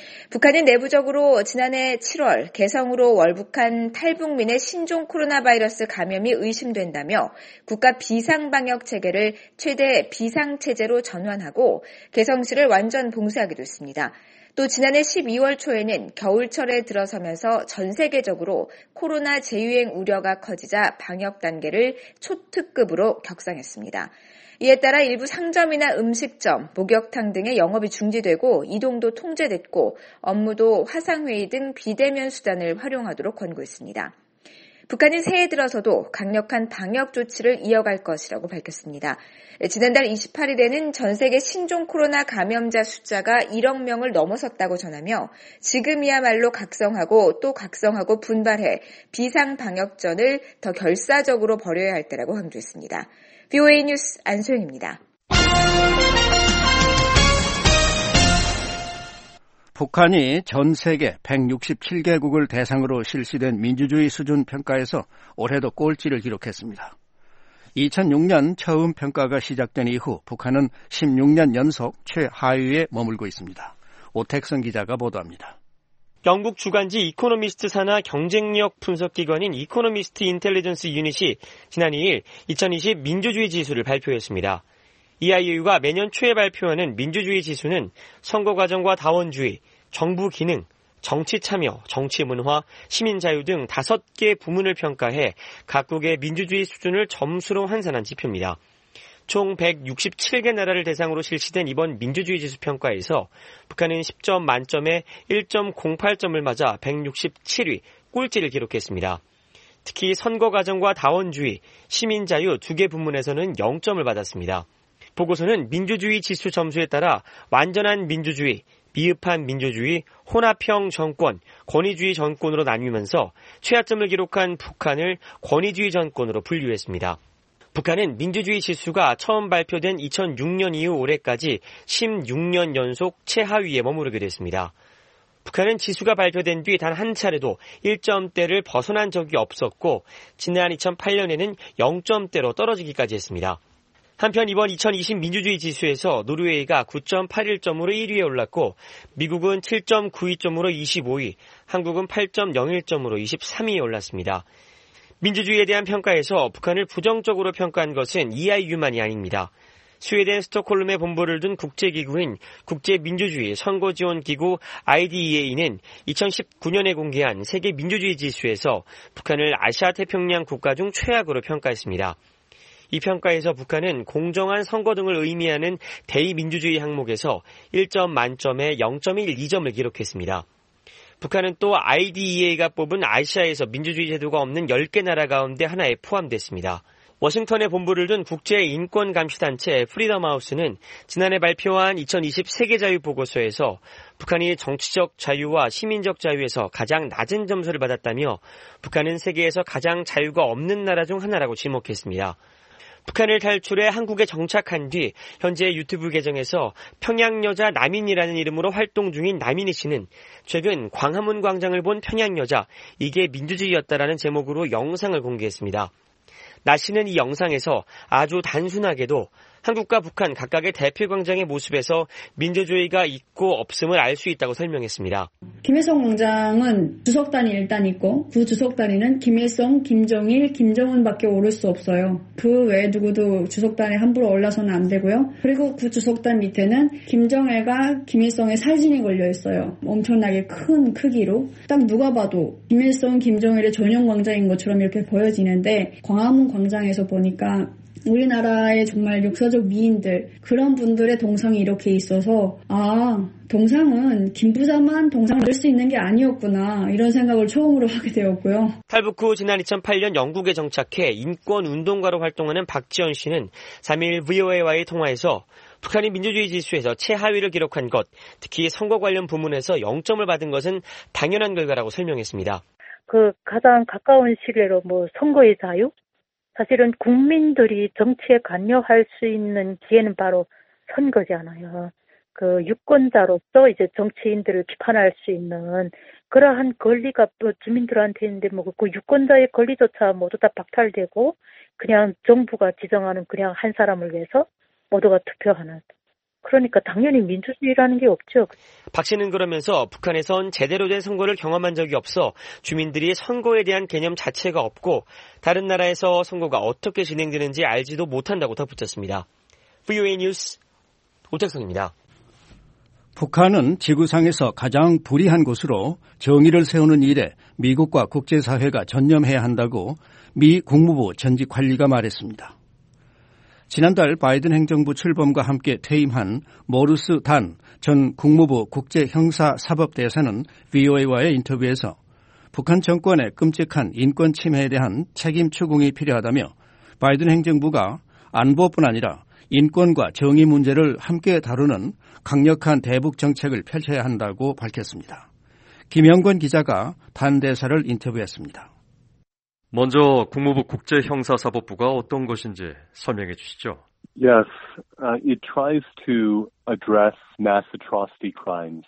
북한은 내부적으로 지난해 7월 개성으로 월북한 탈북민의 신종 코로나 바이러스 감염이 의심된다며 국가 비상방역 체계를 최대 비상체제로 전환하고 개성시를 완전 봉쇄하기도 했습니다. 또 지난해 12월 초에는 겨울철에 들어서면서 전 세계적으로 코로나 재유행 우려가 커지자 방역 단계를 초특급으로 격상했습니다. 이에 따라 일부 상점이나 음식점, 목욕탕 등의 영업이 중지되고 이동도 통제됐고 업무도 화상회의 등 비대면 수단을 활용하도록 권고했습니다. 북한은 새해 들어서도 강력한 방역 조치를 이어갈 것이라고 밝혔습니다. 지난달 28일에는 전 세계 신종 코로나 감염자 숫자가 1억 명을 넘어섰다고 전하며 지금이야말로 각성하고 또 각성하고 분발해 비상 방역전을 더 결사적으로 벌여야 할 때라고 강조했습니다. VOA 뉴스 안소영입니다. 북한이 전 세계 167개국을 대상으로 실시된 민주주의 수준 평가에서 올해도 꼴찌를 기록했습니다. 2006년 처음 평가가 시작된 이후 북한은 16년 연속 최하위에 머물고 있습니다. 오택선 기자가 보도합니다. 영국 주간지 이코노미스트 산하 경쟁력 분석기관인 이코노미스트 인텔리전스 유닛이 지난 2일 2020 민주주의 지수를 발표했습니다. EIU가 매년 초에 발표하는 민주주의 지수는 선거 과정과 다원주의, 정부 기능, 정치 참여, 정치 문화, 시민 자유 등 5개 부문을 평가해 각국의 민주주의 수준을 점수로 환산한 지표입니다. 총 167개 나라를 대상으로 실시된 이번 민주주의 지수 평가에서 북한은 10점 만점에 1.08점을 맞아 167위, 꼴찌를 기록했습니다. 특히 선거 과정과 다원주의, 시민 자유 2개 부문에서는 0점을 받았습니다. 보고서는 민주주의 지수 점수에 따라 완전한 민주주의, 미흡한 민주주의, 혼합형 정권, 권위주의 정권으로 나뉘면서 최하점을 기록한 북한을 권위주의 정권으로 분류했습니다. 북한은 민주주의 지수가 처음 발표된 2006년 이후 올해까지 16년 연속 최하위에 머무르게 됐습니다. 북한은 지수가 발표된 뒤 단 한 차례도 1점대를 벗어난 적이 없었고 지난 2008년에는 0점대로 떨어지기까지 했습니다. 한편 이번 2020 민주주의 지수에서 노르웨이가 9.81점으로 1위에 올랐고 미국은 7.92점으로 25위, 한국은 8.01점으로 23위에 올랐습니다. 민주주의에 대한 평가에서 북한을 부정적으로 평가한 것은 EIU만이 아닙니다. 스웨덴 스톡홀름에 본부를 둔 국제기구인 국제민주주의 선거지원기구 IDEA는 2019년에 공개한 세계 민주주의 지수에서 북한을 아시아 태평양 국가 중 최악으로 평가했습니다. 이 평가에서 북한은 공정한 선거 등을 의미하는 대의민주주의 항목에서 1점 만점에 0.12점을 기록했습니다. 북한은 또 IDEA가 뽑은 아시아에서 민주주의 제도가 없는 10개 나라 가운데 하나에 포함됐습니다. 워싱턴에 본부를 둔 국제인권감시단체 프리덤하우스는 지난해 발표한 2020 세계자유보고서에서 북한이 정치적 자유와 시민적 자유에서 가장 낮은 점수를 받았다며 북한은 세계에서 가장 자유가 없는 나라 중 하나라고 지목했습니다. 북한을 탈출해 한국에 정착한 뒤 현재 유튜브 계정에서 평양여자 남인이라는 이름으로 활동 중인 남인희 씨는 최근 광화문 광장을 본 평양여자, 이게 민주주의였다라는 제목으로 영상을 공개했습니다. 나 씨는 이 영상에서 아주 단순하게도 한국과 북한 각각의 대표 광장의 모습에서 민주주의가 있고 없음을 알 수 있다고 설명했습니다. 김일성 광장은 주석단이 일단 있고 그 주석단위는 김일성, 김정일, 김정은밖에 오를 수 없어요. 그 외에 누구도 주석단에 함부로 올라서는 안 되고요. 그리고 그 주석단 밑에는 김정일과 김일성의 사진이 걸려 있어요. 엄청나게 큰 크기로 딱 누가 봐도 김일성, 김정일의 전용 광장인 것처럼 이렇게 보여지는데 광화문 광장에서 보니까 우리나라의 정말 역사적 미인들 그런 분들의 동상이 이렇게 있어서 동상은 김 부자만 동상을 넣을 수 있는 게 아니었구나 이런 생각을 처음으로 하게 되었고요. 탈북 후 지난 2008년 영국에 정착해 인권운동가로 활동하는 박지원 씨는 3일 VOA와의 통화에서 북한이 민주주의 지수에서 최하위를 기록한 것, 특히 선거 관련 부문에서 0점을 받은 것은 당연한 결과라고 설명했습니다. 가장 가까운 시기로 선거의 자유? 사실은 국민들이 정치에 관여할 수 있는 기회는 바로 선거잖아요. 유권자로서 이제 정치인들을 비판할 수 있는 그러한 권리가 또 주민들한테 있는데 그 유권자의 권리조차 모두 다 박탈되고 그냥 정부가 지정하는 그냥 한 사람을 위해서 모두가 투표하는. 그러니까 당연히 민주주의라는 게 없죠. 박 씨는 그러면서 북한에선 제대로 된 선거를 경험한 적이 없어 주민들이 선거에 대한 개념 자체가 없고 다른 나라에서 선거가 어떻게 진행되는지 알지도 못한다고 덧붙였습니다. VOA 뉴스 오택성입니다. 북한은 지구상에서 가장 불의한 곳으로 정의를 세우는 일에 미국과 국제사회가 전념해야 한다고 미 국무부 전직 관리가 말했습니다. 지난달 바이든 행정부 출범과 함께 퇴임한 모르스 단 전 국무부 국제형사사법대사는 VOA와의 인터뷰에서 북한 정권의 끔찍한 인권 침해에 대한 책임 추궁이 필요하다며 바이든 행정부가 안보뿐 아니라 인권과 정의 문제를 함께 다루는 강력한 대북 정책을 펼쳐야 한다고 밝혔습니다. 김영권 기자가 단 대사를 인터뷰했습니다. 먼저 국무부 국제형사사법부가 어떤 것인지 설명해 주시죠. Yes, it tries to address mass atrocity crimes.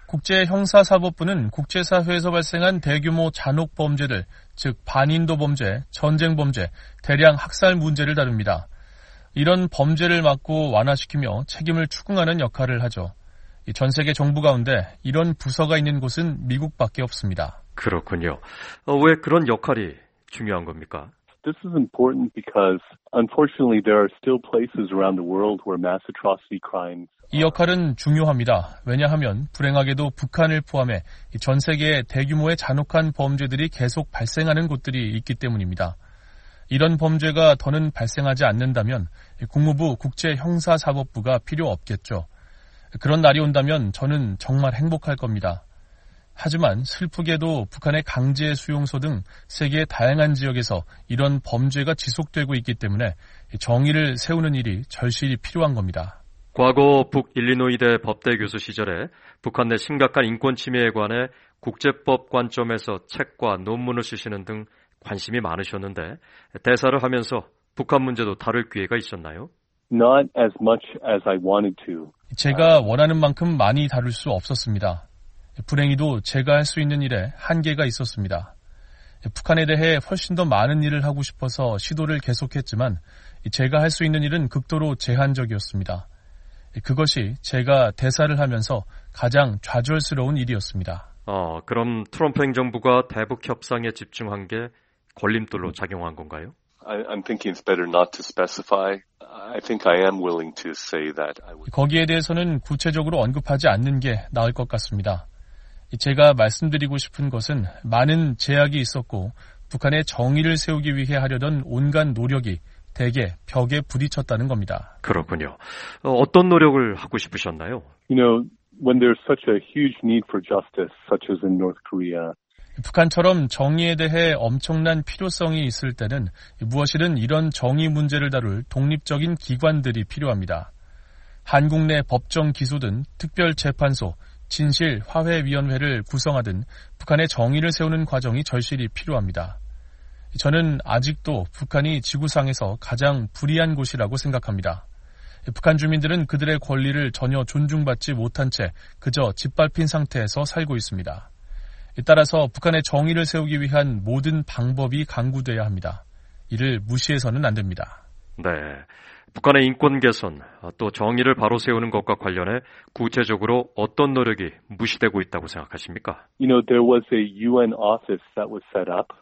국제형사사법부는 국제사회에서 발생한 대규모 잔혹 범죄들, 즉 반인도 범죄, 전쟁 범죄, 대량 학살 문제를 다룹니다. 이런 범죄를 막고 완화시키며 책임을 추궁하는 역할을 하죠. 전 세계 정부 가운데 이런 부서가 있는 곳은 미국밖에 없습니다. 그렇군요. 왜 그런 역할이 중요한 겁니까? This is important because unfortunately there are still places around the world where mass atrocity crimes. 이 역할은 중요합니다. 왜냐하면 불행하게도 북한을 포함해 전 세계에 대규모의 잔혹한 범죄들이 계속 발생하는 곳들이 있기 때문입니다. 이런 범죄가 더는 발생하지 않는다면 국무부 국제형사사법부가 필요 없겠죠. 그런 날이 온다면 저는 정말 행복할 겁니다. 하지만 슬프게도 북한의 강제 수용소 등 세계의 다양한 지역에서 이런 범죄가 지속되고 있기 때문에 정의를 세우는 일이 절실히 필요한 겁니다. 과거 북일리노이대 법대 교수 시절에 북한 내 심각한 인권 침해에 관해 국제법 관점에서 책과 논문을 쓰시는 등 관심이 많으셨는데 대사를 하면서 북한 문제도 다룰 기회가 있었나요? Not as much as I wanted to. 제가 원하는 만큼 많이 다룰 수 없었습니다. 불행히도 제가 할 수 있는 일에 한계가 있었습니다. 북한에 대해 훨씬 더 많은 일을 하고 싶어서 시도를 계속했지만 제가 할 수 있는 일은 극도로 제한적이었습니다. 그것이 제가 대사를 하면서 가장 좌절스러운 일이었습니다. 그럼 트럼프 행정부가 대북 협상에 집중한 게 걸림돌로 작용한 건가요? I'm thinking it's better not to specify. I think I am willing to say that. 거기에 대해서는 구체적으로 언급하지 않는 게 나을 것 같습니다. 제가 말씀드리고 싶은 것은 많은 제약이 있었고 북한의 정의를 세우기 위해 하려던 온갖 노력이 대개 벽에 부딪혔다는 겁니다. 그렇군요. 어떤 노력을 하고 싶으셨나요? You know, when there's such a huge need for justice, such as in North Korea. 북한처럼 정의에 대해 엄청난 필요성이 있을 때는 무엇이든 이런 정의 문제를 다룰 독립적인 기관들이 필요합니다. 한국 내 법정 기소든 특별재판소, 진실화해위원회를 구성하든 북한의 정의를 세우는 과정이 절실히 필요합니다. 저는 아직도 북한이 지구상에서 가장 불의한 곳이라고 생각합니다. 북한 주민들은 그들의 권리를 전혀 존중받지 못한 채 그저 짓밟힌 상태에서 살고 있습니다. 따라서 북한의 정의를 세우기 위한 모든 방법이 강구돼야 합니다. 이를 무시해서는 안 됩니다. 네, 북한의 인권 개선, 또 정의를 바로 세우는 것과 관련해 구체적으로 어떤 노력이 무시되고 있다고 생각하십니까? There was a UN office that was set up,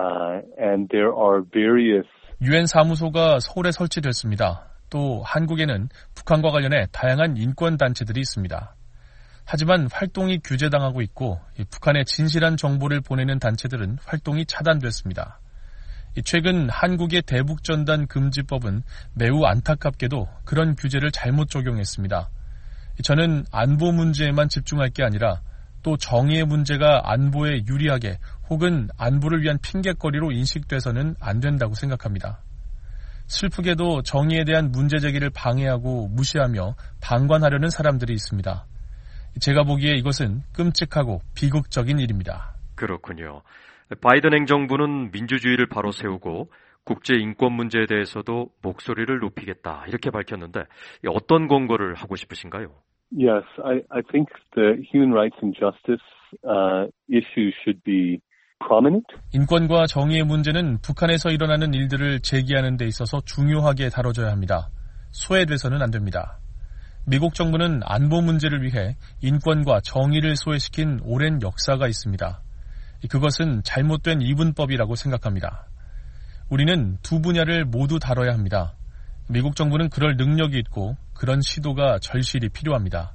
and there are various UN 사무소가 서울에 설치됐습니다. 또 한국에는 북한과 관련해 다양한 인권 단체들이 있습니다. 하지만 활동이 규제당하고 있고 북한에 진실한 정보를 보내는 단체들은 활동이 차단됐습니다. 최근 한국의 대북전단 금지법은 매우 안타깝게도 그런 규제를 잘못 적용했습니다. 저는 안보 문제에만 집중할 게 아니라 또 정의의 문제가 안보에 유리하게 혹은 안보를 위한 핑곗거리로 인식돼서는 안 된다고 생각합니다. 슬프게도 정의에 대한 문제 제기를 방해하고 무시하며 방관하려는 사람들이 있습니다. 제가 보기에 이것은 끔찍하고 비극적인 일입니다. 그렇군요. 바이든 행정부는 민주주의를 바로 세우고 국제 인권 문제에 대해서도 목소리를 높이겠다 이렇게 밝혔는데 어떤 권고를 하고 싶으신가요? Yes, I think the human rights and justice issue should be prominent. 인권과 정의의 문제는 북한에서 일어나는 일들을 제기하는 데 있어서 중요하게 다뤄져야 합니다. 소외돼서는 안 됩니다. 미국 정부는 안보 문제를 위해 인권과 정의를 소외시킨 오랜 역사가 있습니다. 그것은 잘못된 이분법이라고 생각합니다. 우리는 두 분야를 모두 다뤄야 합니다. 미국 정부는 그럴 능력이 있고 그런 시도가 절실히 필요합니다.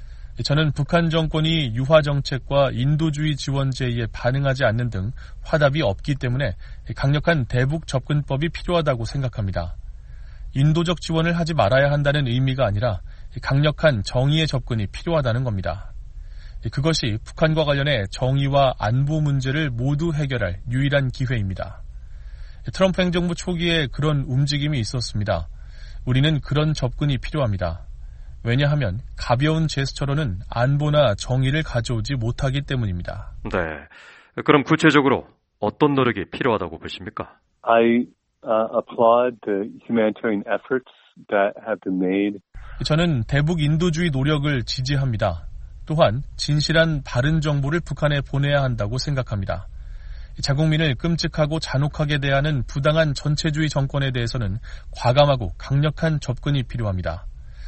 저는 북한 정권이 유화 정책과 인도주의 지원 제의에 반응하지 않는 등 화답이 없기 때문에 강력한 대북 접근법이 필요하다고 생각합니다. 인도적 지원을 하지 말아야 한다는 의미가 아니라 강력한 정의의 접근이 필요하다는 겁니다. 그것이 북한과 관련해 정의와 안보 문제를 모두 해결할 유일한 기회입니다. 트럼프 행정부 초기에 그런 움직임이 있었습니다. 우리는 그런 접근이 필요합니다. 왜냐하면 가벼운 제스처로는 안보나 정의를 가져오지 못하기 때문입니다. 네. 그럼 구체적으로 어떤 노력이 필요하다고 보십니까? I applaud the humanitarian efforts that have been made. 저는 대북 인도주의 노력을 지지합니다. 또한 진실한 바른 정보를 북한에 보내야 한다고 생각합니다. 자국민을 끔찍하고 잔혹하게 대하는 부당한 전체주의 정권에 대해서는 과감하고 강력한 접근이 필요합니다.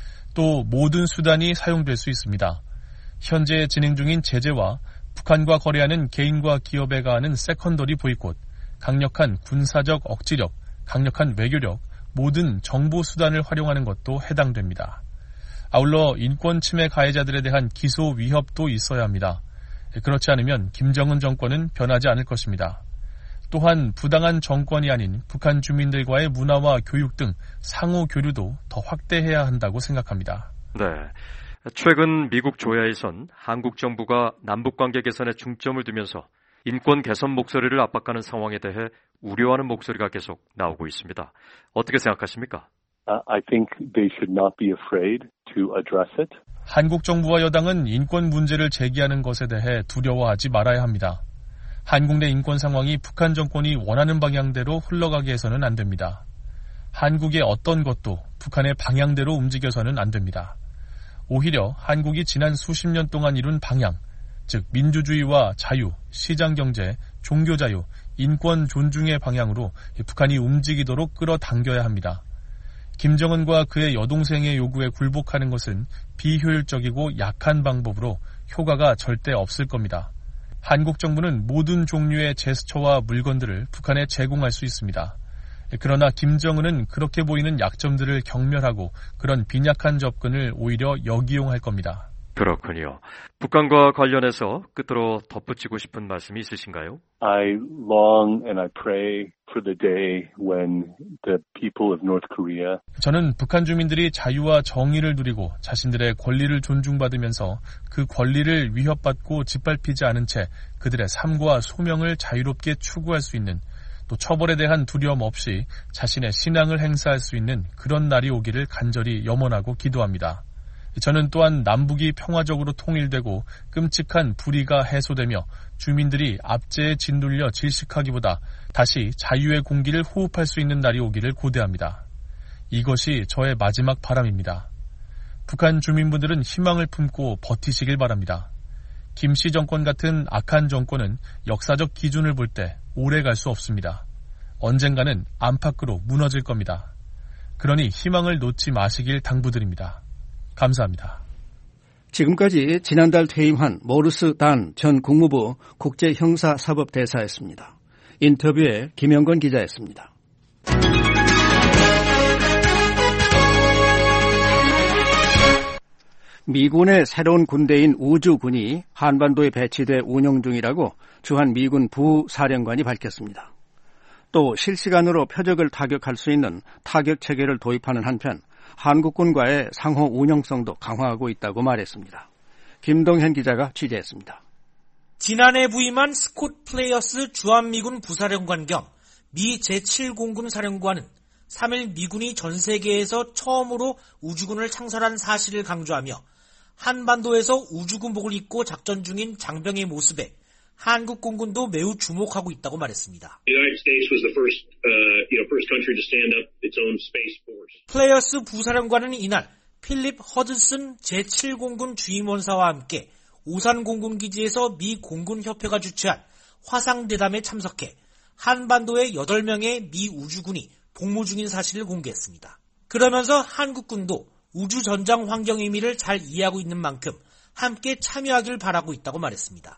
또 모든 수단이 사용될 수 있습니다. 현재 진행 중인 제재와 북한과 거래하는 개인과 기업에 가하는 세컨더리 보이콧, 강력한 군사적 억지력, 강력한 외교력, 모든 정보 수단을 활용하는 것도 해당됩니다. 아울러 인권 침해 가해자들에 대한 기소 위협도 있어야 합니다. 그렇지 않으면 김정은 정권은 변하지 않을 것입니다. 또한 부당한 정권이 아닌 북한 주민들과의 문화와 교육 등 상호 교류도 더 확대해야 한다고 생각합니다. 네. 최근 미국 조야에선 한국 정부가 남북관계 개선에 중점을 두면서 인권 개선 목소리를 압박하는 상황에 대해 우려하는 목소리가 계속 나오고 있습니다. 어떻게 생각하십니까? I think they should not be afraid to address it. 한국 정부와 여당은 인권 문제를 제기하는 것에 대해 두려워하지 말아야 합니다. 한국 내 인권 상황이 북한 정권이 원하는 방향대로 흘러가게 해서는 안 됩니다. 한국의 어떤 것도 북한의 방향대로 움직여서는 안 됩니다. 오히려 한국이 지난 수십 년 동안 이룬 방향, 즉 민주주의와 자유, 시장경제, 종교자유, 인권 존중의 방향으로 북한이 움직이도록 끌어당겨야 합니다. 김정은과 그의 여동생의 요구에 굴복하는 것은 비효율적이고 약한 방법으로 효과가 절대 없을 겁니다. 한국 정부는 모든 종류의 제스처와 물건들을 북한에 제공할 수 있습니다. 그러나 김정은은 그렇게 보이는 약점들을 경멸하고 그런 빈약한 접근을 오히려 역이용할 겁니다. 그렇군요. 북한과 관련해서 끝으로 덧붙이고 싶은 말씀이 있으신가요? I long and I pray for the day when the people of North Korea. 저는 북한 주민들이 자유와 정의를 누리고 자신들의 권리를 존중받으면서 그 권리를 위협받고 짓밟히지 않은 채 그들의 삶과 소명을 자유롭게 추구할 수 있는, 또 처벌에 대한 두려움 없이 자신의 신앙을 행사할 수 있는 그런 날이 오기를 간절히 염원하고 기도합니다. 저는 또한 남북이 평화적으로 통일되고 끔찍한 불의가 해소되며 주민들이 압제에 짓눌려 질식하기보다 다시 자유의 공기를 호흡할 수 있는 날이 오기를 고대합니다. 이것이 저의 마지막 바람입니다. 북한 주민분들은 희망을 품고 버티시길 바랍니다. 김씨 정권 같은 악한 정권은 역사적 기준을 볼 때 오래 갈 수 없습니다. 언젠가는 안팎으로 무너질 겁니다. 그러니 희망을 놓지 마시길 당부드립니다. 감사합니다. 지금까지 지난달 퇴임한 모르스 단 전 국무부 국제형사사법대사였습니다. 인터뷰에 김영건 기자였습니다. 미군의 새로운 군대인 우주군이 한반도에 배치돼 운영 중이라고 주한 미군 부사령관이 밝혔습니다. 또 실시간으로 표적을 타격할 수 있는 타격 체계를 도입하는 한편 한국군과의 상호 운영성도 강화하고 있다고 말했습니다. 김동현 기자가 취재했습니다. 지난해 부임한 스콧 플레이어스 주한미군 부사령관 겸 미 제7공군 사령관은 3일 미군이 전 세계에서 처음으로 우주군을 창설한 사실을 강조하며 한반도에서 우주군복을 입고 작전 중인 장병의 모습에 한국 공군도 매우 주목하고 있다고 말했습니다. 플레이어스 부사령관은 이날 필립 허드슨 제7공군 주임원사와 함께 오산공군기지에서 미 공군협회가 주최한 화상대담에 참석해 한반도의 8명의 미 우주군이 복무 중인 사실을 공개했습니다. 그러면서 한국군도 우주 전장 환경 의미를 잘 이해하고 있는 만큼 함께 참여하길 바라고 있다고 말했습니다.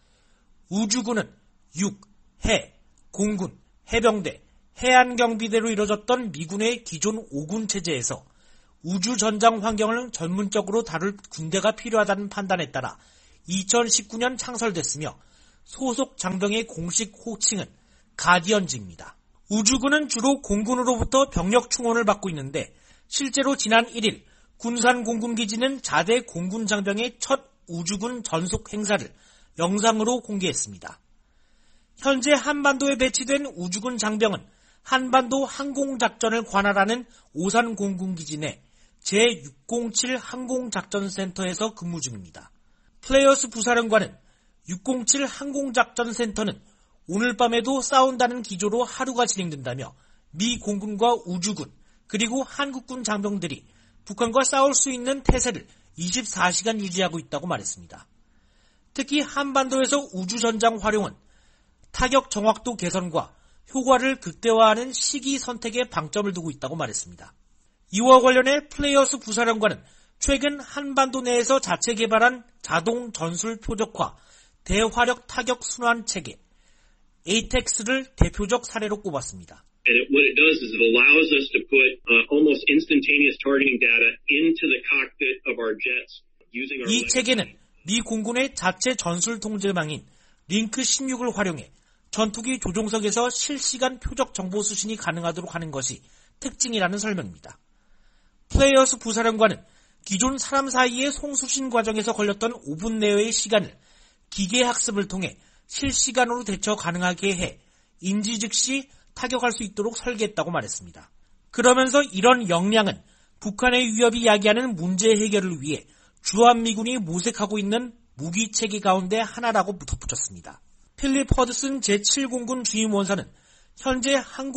우주군은 육, 해, 공군, 해병대, 해안경비대로 이뤄졌던 미군의 기존 5군 체제에서 우주 전장 환경을 전문적으로 다룰 군대가 필요하다는 판단에 따라 2019년 창설됐으며 소속 장병의 공식 호칭은 가디언즈입니다. 우주군은 주로 공군으로부터 병력 충원을 받고 있는데 실제로 지난 1일 군산공군기지는 자대 공군 장병의 첫 우주군 전속 행사를 영상으로 공개했습니다. 현재 한반도에 배치된 우주군 장병은 한반도 항공작전을 관할하는 오산공군기지 내 제607 항공작전센터에서 근무 중입니다. 플레이어스 부사령관은 607 항공작전센터는 오늘 밤에도 싸운다는 기조로 하루가 진행된다며 미 공군과 우주군 그리고 한국군 장병들이 북한과 싸울 수 있는 태세를 24시간 유지하고 있다고 말했습니다. 특히 한반도에서 우주전장 활용은 타격 정확도 개선과 효과를 극대화하는 시기 선택에 방점을 두고 있다고 말했습니다. 이와 관련해 플레이어스 부사령관은 최근 한반도 내에서 자체 개발한 자동 전술 표적화 대화력 타격 순환 체계 ATACS를 대표적 사례로 꼽았습니다. And what it does is it allows us to put almost instantaneous targeting data into the cockpit of our jets using our. 이 체계는 미 공군의 자체 전술 통제망인 링크 16을 활용해 전투기 조종석에서 실시간 표적 정보 수신이 가능하도록 하는 것이 특징이라는 설명입니다. 플레이어스 부사령관은 기존 사람 사이의 송수신 과정에서 걸렸던 5분 내외의 시간을 기계 학습을 통해 실시간으로 대처 가능하게 해 인지 즉시 타격할 수 있도록 설계했다고 말했습니다. 그러면서 이런 역량은 북한의 위협이 야기하는 문제 해결을 위해 주한미군이 모색하고 있는 무기체계 가운데 하나라고 덧붙였습니다. 필립 허드슨 제7공군 주임원사는 현재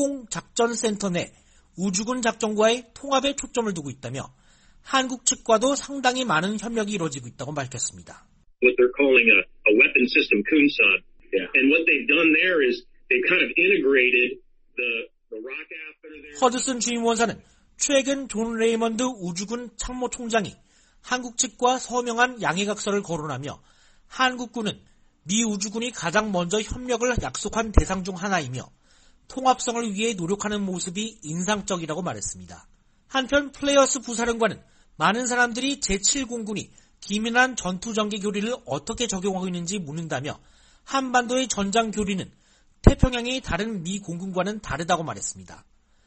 항공작전센터 내 우주군 작전과의 통합에 초점을 두고 있다며 한국 측과도 상당히 많은 협력이 이루어지고 있다고 밝혔습니다. What they're calling a weapon system Kunsan. Yeah. And what they've done there is they've kind of integrated the rocket. 허드슨 주임원사는 최근 존 레이먼드 우주군 참모총장이 한국 측과 서명한 양해각서를 거론하며 한국군은 미 우주군이 가장 먼저 협력을 약속한 대상 중 하나이며 통합성을 위해 노력하는 모습이 인상적이라고 말했습니다. 한편 플레이어스 부사령관은 많은 사람들이 제7공군이 기민한 전투전개 교리를 어떻게 적용하고 있는지 묻는다며 한반도의 전장 교리는 태평양의 다른 미 공군과는 다르다고 말했습니다.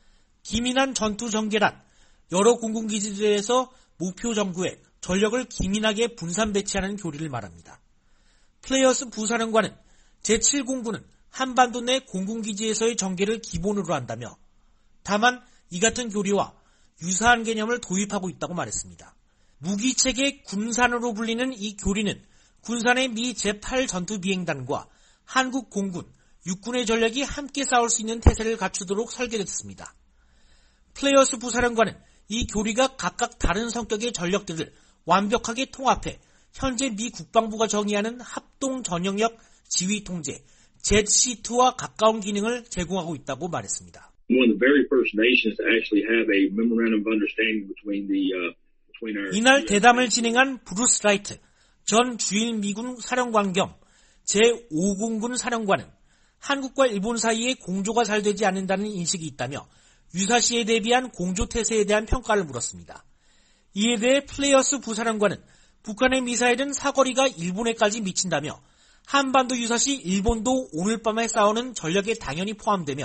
기민한 전투전개란 여러 공군기지들에서 목표 전구에 전력을 기민하게 분산 배치하는 교리를 말합니다. 플레이어스 부사령관은 제7공군은 한반도 내 공군기지에서의 전개를 기본으로 한다며 다만 이 같은 교리와 유사한 개념을 도입하고 있다고 말했습니다. 무기체계 군산으로 불리는 이 교리는 군산의 미 제8 전투비행단과 한국 공군, 육군의 전력이 함께 싸울 수 있는 태세를 갖추도록 설계됐습니다. 플레이어스 부사령관은 이 교리가 각각 다른 성격의 전력들을 완벽하게 통합해 현재 미 국방부가 정의하는 합동 전역력 지휘 통제 ZC2와 가까운 기능을 제공하고 있다고 말했습니다. one of the very first nations to actually have a memorandum of understanding between our. 이날 대담을 진행한 브루스 라이트 전 주일 미군 사령관 겸 제5공군 사령관은 한국과 일본 사이에 공조가 잘 되지 않는다는 인식이 있다며 유사시에 대비한 공조 태세에 대한 평가를 물었습니다. 이에 대해 플레이어스 부사령관은 북한의 미사일은 사거리가 일본에까지 미친다며 한반도 유사시 일본도 오늘 밤에 싸우는 전력에 당연히 포함되며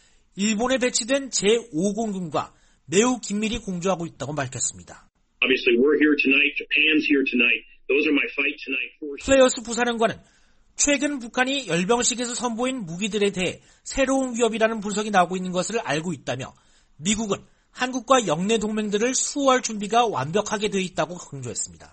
일본에 배치된 제5공군과 매우 긴밀히 공조하고 있다고 밝혔습니다. Obviously, we're here tonight. Japan's here tonight. Those are my fight tonight forces. 플레이어스 부사령관은 최근 북한이 열병식에서 선보인 무기들에 대해 새로운 위협이라는 분석이 나오고 있는 것을 알고 있다며 미국은 한국과 영내 동맹들을 수호할 준비가 완벽하게 되어 있다고 강조했습니다.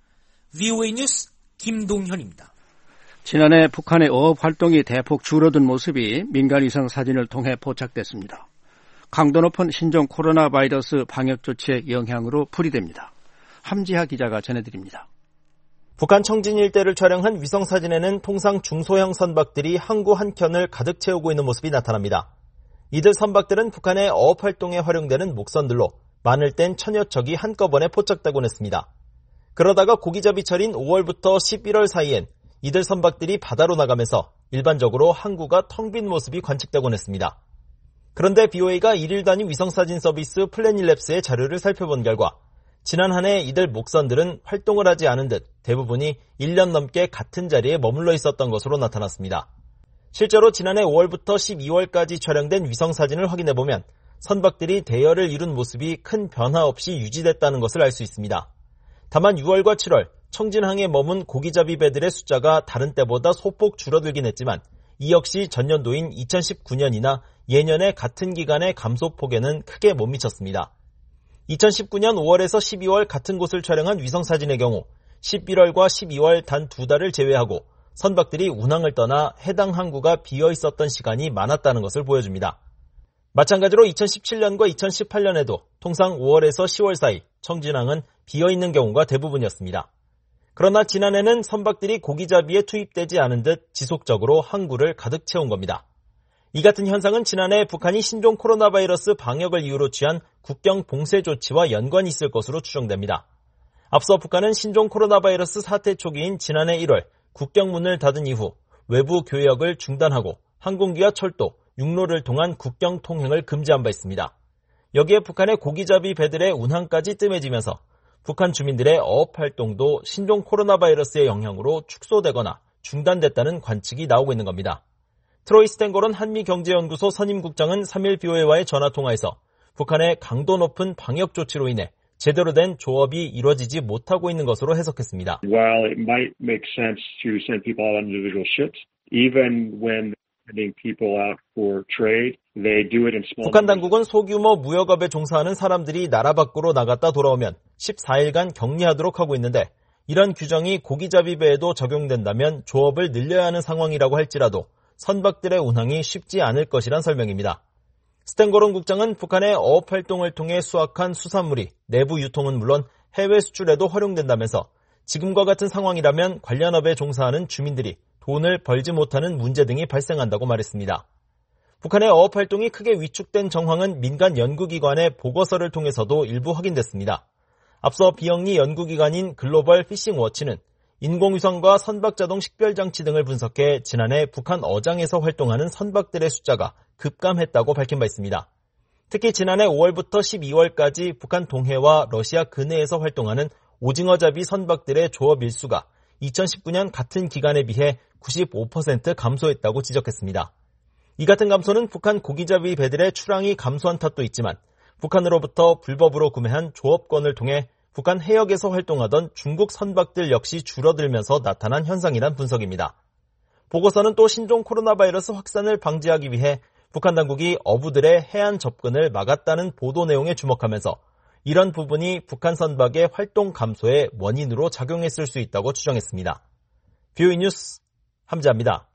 VOA 뉴스 김동현입니다. 지난해 북한의 어업 활동이 대폭 줄어든 모습이 민간 위성 사진을 통해 포착됐습니다. 강도 높은 신종 코로나 바이러스 방역 조치의 영향으로 풀이됩니다. 함지하 기자가 전해드립니다. 북한 청진 일대를 촬영한 위성사진에는 통상 중소형 선박들이 항구 한켠을 가득 채우고 있는 모습이 나타납니다. 이들 선박들은 북한의 어업 활동에 활용되는 목선들로 많을 땐 천여 척이 한꺼번에 포착되곤 했습니다. 그러다가 고기잡이철인 5월부터 11월 사이엔 이들 선박들이 바다로 나가면서 일반적으로 항구가 텅 빈 모습이 관측되곤 했습니다. 그런데 BOA가 1일 단위 위성사진 서비스 플래닛랩스의 자료를 살펴본 결과 지난 한 해 이들 목선들은 활동을 하지 않은 듯 대부분이 1년 넘게 같은 자리에 머물러 있었던 것으로 나타났습니다. 실제로 지난해 5월부터 12월까지 촬영된 위성사진을 확인해보면 선박들이 대열을 이룬 모습이 큰 변화 없이 유지됐다는 것을 알 수 있습니다. 다만 6월과 7월 청진항에 머문 고기잡이 배들의 숫자가 다른 때보다 소폭 줄어들긴 했지만 이 역시 전년도인 2019년이나 예년의 같은 기간의 감소폭에는 크게 못 미쳤습니다. 2019년 5월에서 12월 같은 곳을 촬영한 위성사진의 경우 11월과 12월 단 2달을 제외하고 선박들이 운항을 떠나 해당 항구가 비어 있었던 시간이 많았다는 것을 보여줍니다. 마찬가지로 2017년과 2018년에도 통상 5월에서 10월 사이 청진항은 비어 있는 경우가 대부분이었습니다. 그러나 지난해는 선박들이 고기잡이에 투입되지 않은 듯 지속적으로 항구를 가득 채운 겁니다. 이 같은 현상은 지난해 북한이 신종 코로나 바이러스 방역을 이유로 취한 국경 봉쇄 조치와 연관이 있을 것으로 추정됩니다. 앞서 북한은 신종 코로나 바이러스 사태 초기인 지난해 1월 국경문을 닫은 이후 외부 교역을 중단하고 항공기와 철도, 육로를 통한 국경 통행을 금지한 바 있습니다. 여기에 북한의 고기잡이 배들의 운항까지 뜸해지면서 북한 주민들의 어업 활동도 신종 코로나 바이러스의 영향으로 축소되거나 중단됐다는 관측이 나오고 있는 겁니다. 트로이 스탠거론 한미경제연구소 선임국장은 3일 BOA와의 전화통화에서 북한의 강도 높은 방역 조치로 인해 제대로 된 조업이 이루어지지 못하고 있는 것으로 해석했습니다. While it might make sense to send people out on individual ships, even when sending people out for trade, they do it in small. 북한 당국은 소규모 무역업에 종사하는 사람들이 나라 밖으로 나갔다 돌아오면 14일간 격리하도록 하고 있는데 이런 규정이 고기잡이 배에도 적용된다면 조업을 늘려야 하는 상황이라고 할지라도 선박들의 운항이 쉽지 않을 것이란 설명입니다. 스탠거론 국장은 북한의 어업 활동을 통해 수확한 수산물이 내부 유통은 물론 해외 수출에도 활용된다면서 지금과 같은 상황이라면 관련 업에 종사하는 주민들이 돈을 벌지 못하는 문제 등이 발생한다고 말했습니다. 북한의 어업 활동이 크게 위축된 정황은 민간 연구기관의 보고서를 통해서도 일부 확인됐습니다. 앞서 비영리 연구기관인 글로벌 피싱 워치는 인공위성과 선박자동 식별장치 등을 분석해 지난해 북한 어장에서 활동하는 선박들의 숫자가 급감했다고 밝힌 바 있습니다. 특히 지난해 5월부터 12월까지 북한 동해와 러시아 근해에서 활동하는 오징어잡이 선박들의 조업 일수가 2019년 같은 기간에 비해 95% 감소했다고 지적했습니다. 이 같은 감소는 북한 고기잡이 배들의 출항이 감소한 탓도 있지만 북한으로부터 불법으로 구매한 조업권을 통해 북한 해역에서 활동하던 중국 선박들 역시 줄어들면서 나타난 현상이란 분석입니다. 보고서는 또 신종 코로나 바이러스 확산을 방지하기 위해 북한 당국이 어부들의 해안 접근을 막았다는 보도 내용에 주목하면서 이런 부분이 북한 선박의 활동 감소의 원인으로 작용했을 수 있다고 추정했습니다. BOA 뉴스 함지아입니다.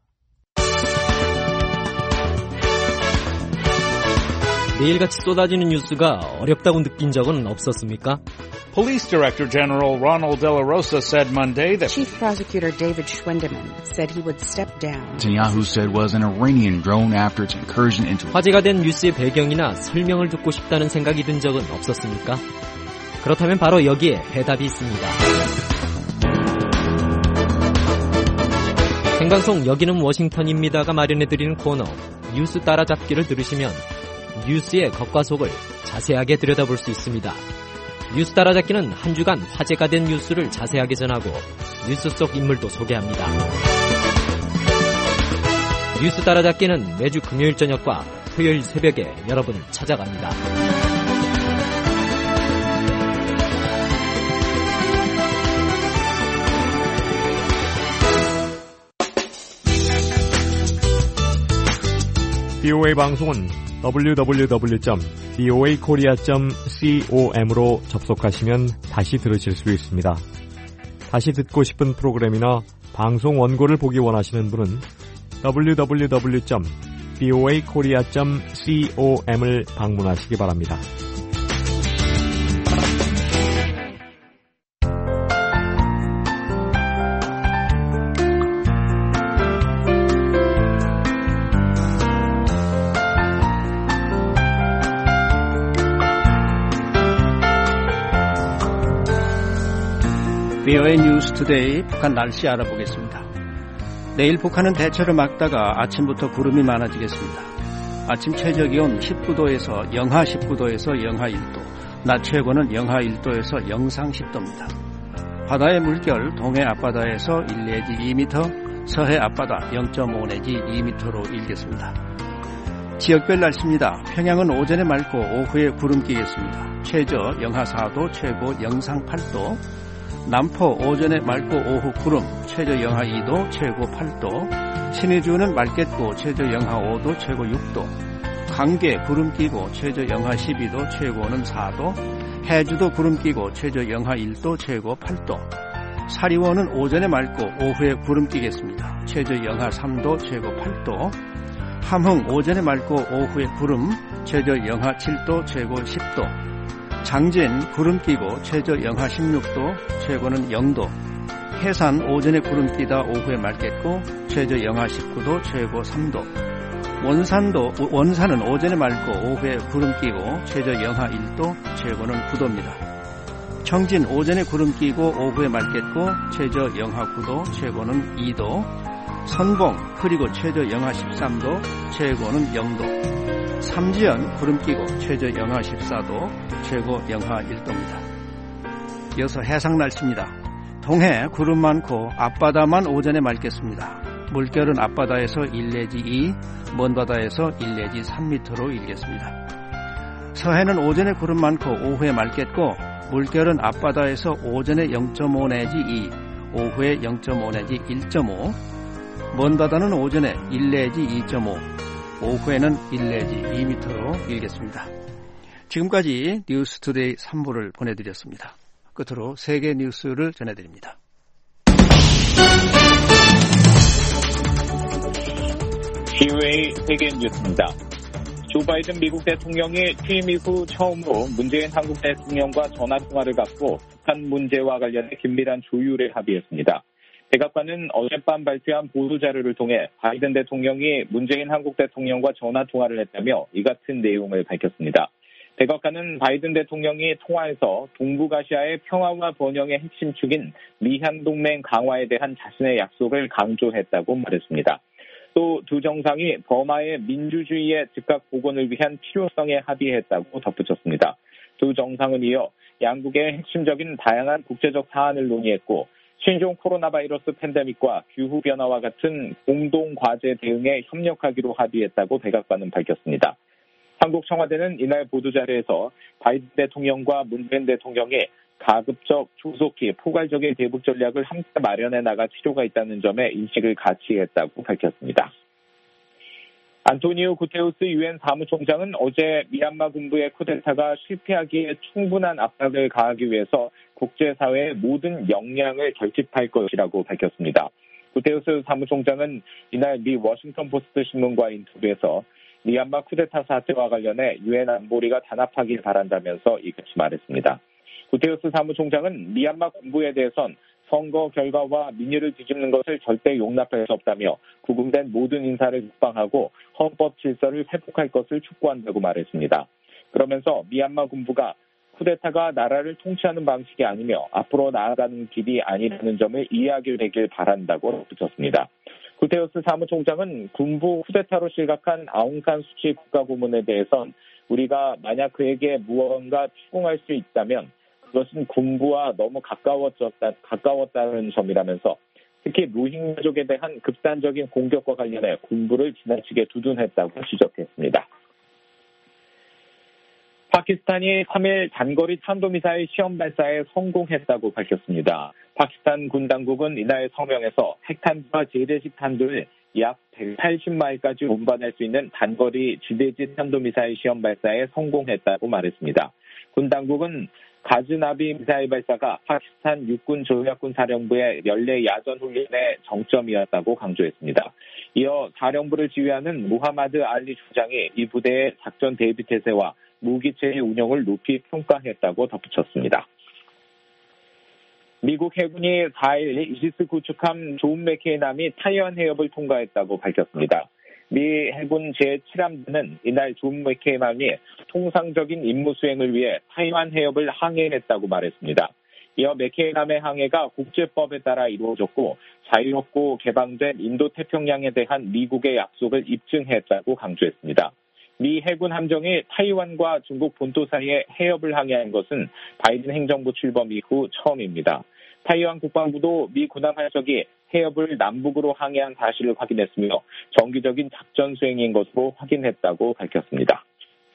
매일같이 쏟아지는 뉴스가 어렵다고 느낀 적은 없었습니까? Police Director General Ronald De La Rosa said Monday that Chief Prosecutor David Schwendeman said he would step down. Netanyahu said was an Iranian drone after its incursion into. 화제가 된 뉴스의 배경이나 설명을 듣고 싶다는 생각이 든 적은 없었습니까? 그렇다면 바로 여기에 해답이 있습니다. 생방송 여기는 워싱턴입니다가 마련해드리는 코너 뉴스 따라잡기를 들으시면 뉴스의 겉과 속을 자세하게 들여다볼 수 있습니다. 뉴스 따라잡기는 한 주간 화제가 된 뉴스를 자세하게 전하고 뉴스 속 인물도 소개합니다. 뉴스 따라잡기는 매주 금요일 저녁과 토요일 새벽에 여러분 찾아갑니다. BOA 방송은 www.boakorea.com으로 접속하시면 다시 들으실 수 있습니다. 다시 듣고 싶은 프로그램이나 방송 원고를 보기 원하시는 분은 www.boakorea.com을 방문하시기 바랍니다. VOA 뉴스 투데이 북한 날씨 알아보겠습니다. 내일 북한은 대체로 맑다가 아침부터 구름이 많아지겠습니다. 아침 최저기온 19도에서 영하 19도에서 영하 1도, 낮 최고는 영하 1도에서 영상 10도입니다. 바다의 물결 동해 앞바다에서 1 내지 2m, 서해 앞바다 0.5 내지 2m로 일겠습니다. 지역별 날씨입니다. 평양은 오전에 맑고 오후에 구름 끼겠습니다. 최저 영하 4도, 최고 영상 8도. 남포 오전에 맑고 오후 구름, 최저 영하 2도, 최고 8도. 신의주는 맑겠고 최저 영하 5도, 최고 6도. 강계 구름 끼고 최저 영하 12도, 최고는 4도. 해주도 구름 끼고 최저 영하 1도, 최고 8도. 사리원은 오전에 맑고 오후에 구름 끼겠습니다. 최저 영하 3도, 최고 8도. 함흥 오전에 맑고 오후에 구름, 최저 영하 7도, 최고 10도. 장진 구름 끼고 최저 영하 16도, 최고는 0도. 해산 오전에 구름 끼다 오후에 맑겠고 최저 영하 19도, 최고 3도. 원산은 오전에 맑고 오후에 구름 끼고 최저 영하 1도, 최고는 9도입니다. 청진 오전에 구름 끼고 오후에 맑겠고 최저 영하 9도, 최고는 2도. 선봉 흐리고 최저 영하 13도, 최고는 0도. 삼지연 구름 끼고 최저 영하 14도, 최고 영하 1도입니다. 이어서 해상 날씨입니다. 동해 구름 많고 앞바다만 오전에 맑겠습니다. 물결은 앞바다에서 1 내지 2, 먼 바다에서 1 내지 3m로 일겠습니다. 서해는 오전에 구름 많고 오후에 맑겠고 물결은 앞바다에서 오전에 0.5 내지 2, 오후에 0.5 내지 1.5, 먼 바다는 오전에 1 내지 2.5, 오후에는 1 내지 2m로 일겠습니다. 지금까지 뉴스투데이 3부를 보내드렸습니다. 끝으로 세계 뉴스를 전해드립니다. VOA 세계 뉴스입니다. 조 바이든 미국 대통령이 취임 이후 처음으로 문재인 한국 대통령과 전화통화를 갖고 북한 문제와 관련해 긴밀한 조율에 합의했습니다. 백악관은 어젯밤 발표한 보도자료를 통해 바이든 대통령이 문재인 한국 대통령과 전화통화를 했다며 이 같은 내용을 밝혔습니다. 백악관은 바이든 대통령이 통화에서 동북아시아의 평화와 번영의 핵심 축인 미한동맹 강화에 대한 자신의 약속을 강조했다고 말했습니다. 또 두 정상이 버마의 민주주의의 즉각 복원을 위한 필요성에 합의했다고 덧붙였습니다. 두 정상은 이어 양국의 핵심적인 다양한 국제적 사안을 논의했고 신종 코로나 바이러스 팬데믹과 기후변화와 같은 공동 과제 대응에 협력하기로 합의했다고 백악관은 밝혔습니다. 한국 청와대는 이날 보도자료에서 바이든 대통령과 문재인 대통령이 가급적 조속히 포괄적인 대북 전략을 함께 마련해 나갈 필요가 있다는 점에 인식을 같이 했다고 밝혔습니다. 안토니오 구테우스 유엔 사무총장은 어제 미얀마 군부의 쿠데타가 실패하기에 충분한 압박을 가하기 위해서 국제사회의 모든 역량을 결집할 것이라고 밝혔습니다. 구테우스 사무총장은 이날 미 워싱턴 포스트 신문과 인터뷰에서 미얀마 쿠데타 사태와 관련해 유엔 안보리가 단합하길 바란다면서 이같이 말했습니다. 구테우스 사무총장은 미얀마 군부에 대해선 선거 결과와 민의를 뒤집는 것을 절대 용납할 수 없다며 구금된 모든 인사를 석방하고 헌법 질서를 회복할 것을 촉구한다고 말했습니다. 그러면서 미얀마 군부가 쿠데타가 나라를 통치하는 방식이 아니며 앞으로 나아가는 길이 아니라는 점을 이해하게 되길 바란다고 붙였습니다. 구테우스 사무총장은 군부 쿠데타로 실각한 아웅산 수치 국가고문에 대해선 우리가 만약 그에게 무언가 추궁할 수 있다면 그것은 군부와 너무 가까웠다는 점이라면서 특히 로힝야족에 대한 극단적인 공격과 관련해 군부를 지나치게 두둔했다고 지적했습니다. 파키스탄이 3일 단거리 탄도미사일 시험 발사에 성공했다고 밝혔습니다. 파키스탄 군 당국은 이날 성명에서 핵탄두와 재래식 탄두를 약 180마일까지 운반할 수 있는 단거리 지대지 탄도미사일 시험 발사에 성공했다고 말했습니다. 군 당국은 가즈나비 미사일 발사가 파키스탄 육군 조약군 사령부의 연례 야전 훈련의 정점이었다고 강조했습니다. 이어 사령부를 지휘하는 무하마드 알리 주장이 이 부대의 작전 대비 태세와 무기체의 운용을 높이 평가했다고 덧붙였습니다. 미국 해군이 4일 이지스 구축함 존 맥케인함이 타이완 해협을 통과했다고 밝혔습니다. 미 해군 제7함대는 이날 존 맥케인함이 통상적인 임무 수행을 위해 타이완 해협을 항해했다고 말했습니다. 이어 맥케인함의 항해가 국제법에 따라 이루어졌고 자유롭고 개방된 인도태평양에 대한 미국의 약속을 입증했다고 강조했습니다. 미 해군 함정이 타이완과 중국 본토 사이에 해협을 항해한 것은 바이든 행정부 출범 이후 처음입니다. 타이완 국방부도 미 군함 한 척이 해협을 남북으로 항해한 사실을 확인했으며 정기적인 작전 수행인 것으로 확인했다고 밝혔습니다.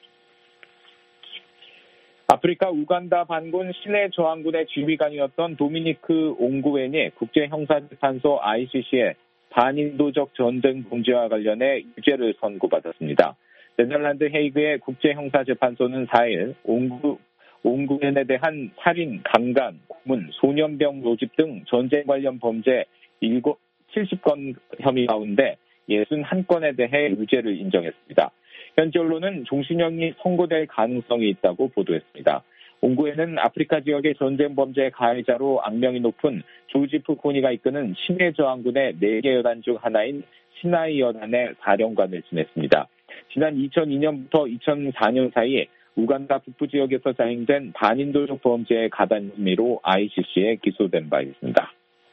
아프리카 우간다 반군 신해 저항군의 지휘관이었던 도미니크 옹구웬이 국제형사재판소 ICC에 반인도적 전쟁 범죄와 관련해 유죄를 선고받았습니다. 네덜란드 헤이그의 국제형사재판소는 4일 옹구웬에 대한 살인, 강간, 고문, 소년병 모집 등 전쟁 관련 범죄 70건 혐의 가운데 61건에 대해 유죄를 인정했습니다. 현지 언론은 종신형이 선고될 가능성이 있다고 보도했습니다. 옹구웬은 아프리카 지역의 전쟁 범죄 가해자로 악명이 높은 조지프 코니가 이끄는 신해 저항군의 4개 여단 중 하나인 시나이 여단의 사령관을 지냈습니다. 지난 2002년부터 2004년 사이 우간다 북부 지역에서 자행된 반인도적 범죄의 가담 혐의로 ICC에 기소된 바 있습니다.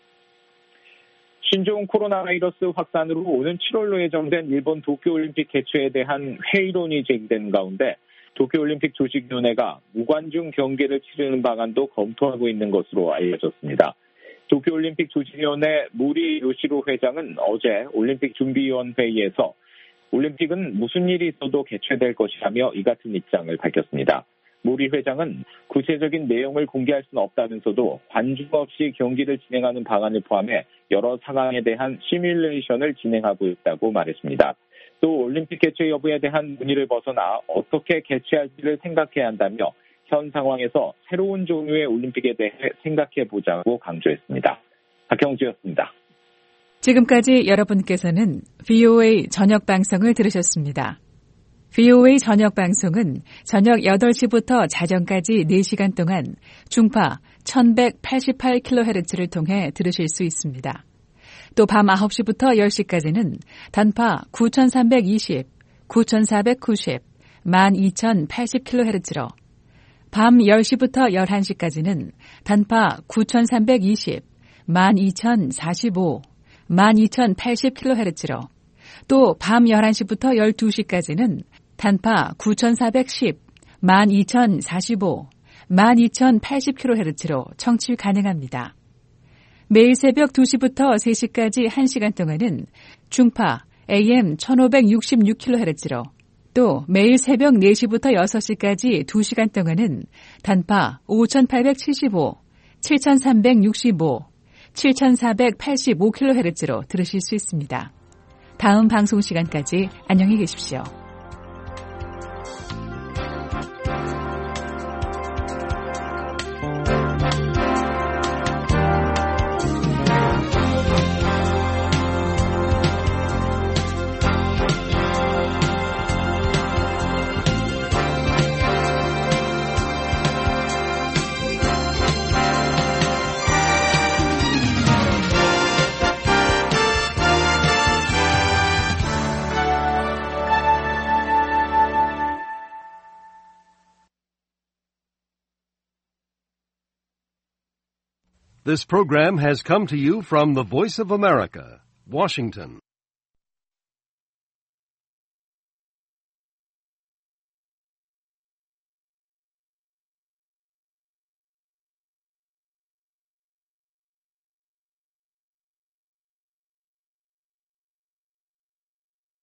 신종 코로나 바이러스 확산으로 오는 7월로 예정된 일본 도쿄올림픽 개최에 대한 회의론이 제기된 가운데 도쿄올림픽 조직위원회가 무관중 경기를 치르는 방안도 검토하고 있는 것으로 알려졌습니다. 도쿄올림픽 조직위원회 모리 요시로 회장은 어제 올림픽 준비위원회의에서 올림픽은 무슨 일이 있어도 개최될 것이라며 이 같은 입장을 밝혔습니다. 모리 회장은 구체적인 내용을 공개할 수는 없다면서도 관중 없이 경기를 진행하는 방안을 포함해 여러 상황에 대한 시뮬레이션을 진행하고 있다고 말했습니다. 또 올림픽 개최 여부에 대한 문의를 벗어나 어떻게 개최할지를 생각해야 한다며 현 상황에서 새로운 종류의 올림픽에 대해 생각해보자고 강조했습니다. 박형주였습니다. 지금까지 여러분께서는 VOA 저녁 방송을 들으셨습니다. VOA 저녁 방송은 저녁 8시부터 자정까지 4시간 동안 중파 1188kHz를 통해 들으실 수 있습니다. 또 밤 9시부터 10시까지는 단파 9320, 9490, 12080kHz로 밤 10시부터 11시까지는 단파 9320, 12045, 12080kHz로 또 밤 11시부터 12시까지는 단파 9410, 12045, 12080kHz로 청취 가능합니다. 매일 새벽 2시부터 3시까지 1시간 동안은 중파 AM 1566kHz로 또 매일 새벽 4시부터 6시까지 2시간 동안은 단파 5875, 7365, 7485kHz로 들으실 수 있습니다. 다음 방송 시간까지 안녕히 계십시오. This program has come to you from the Voice of America, Washington.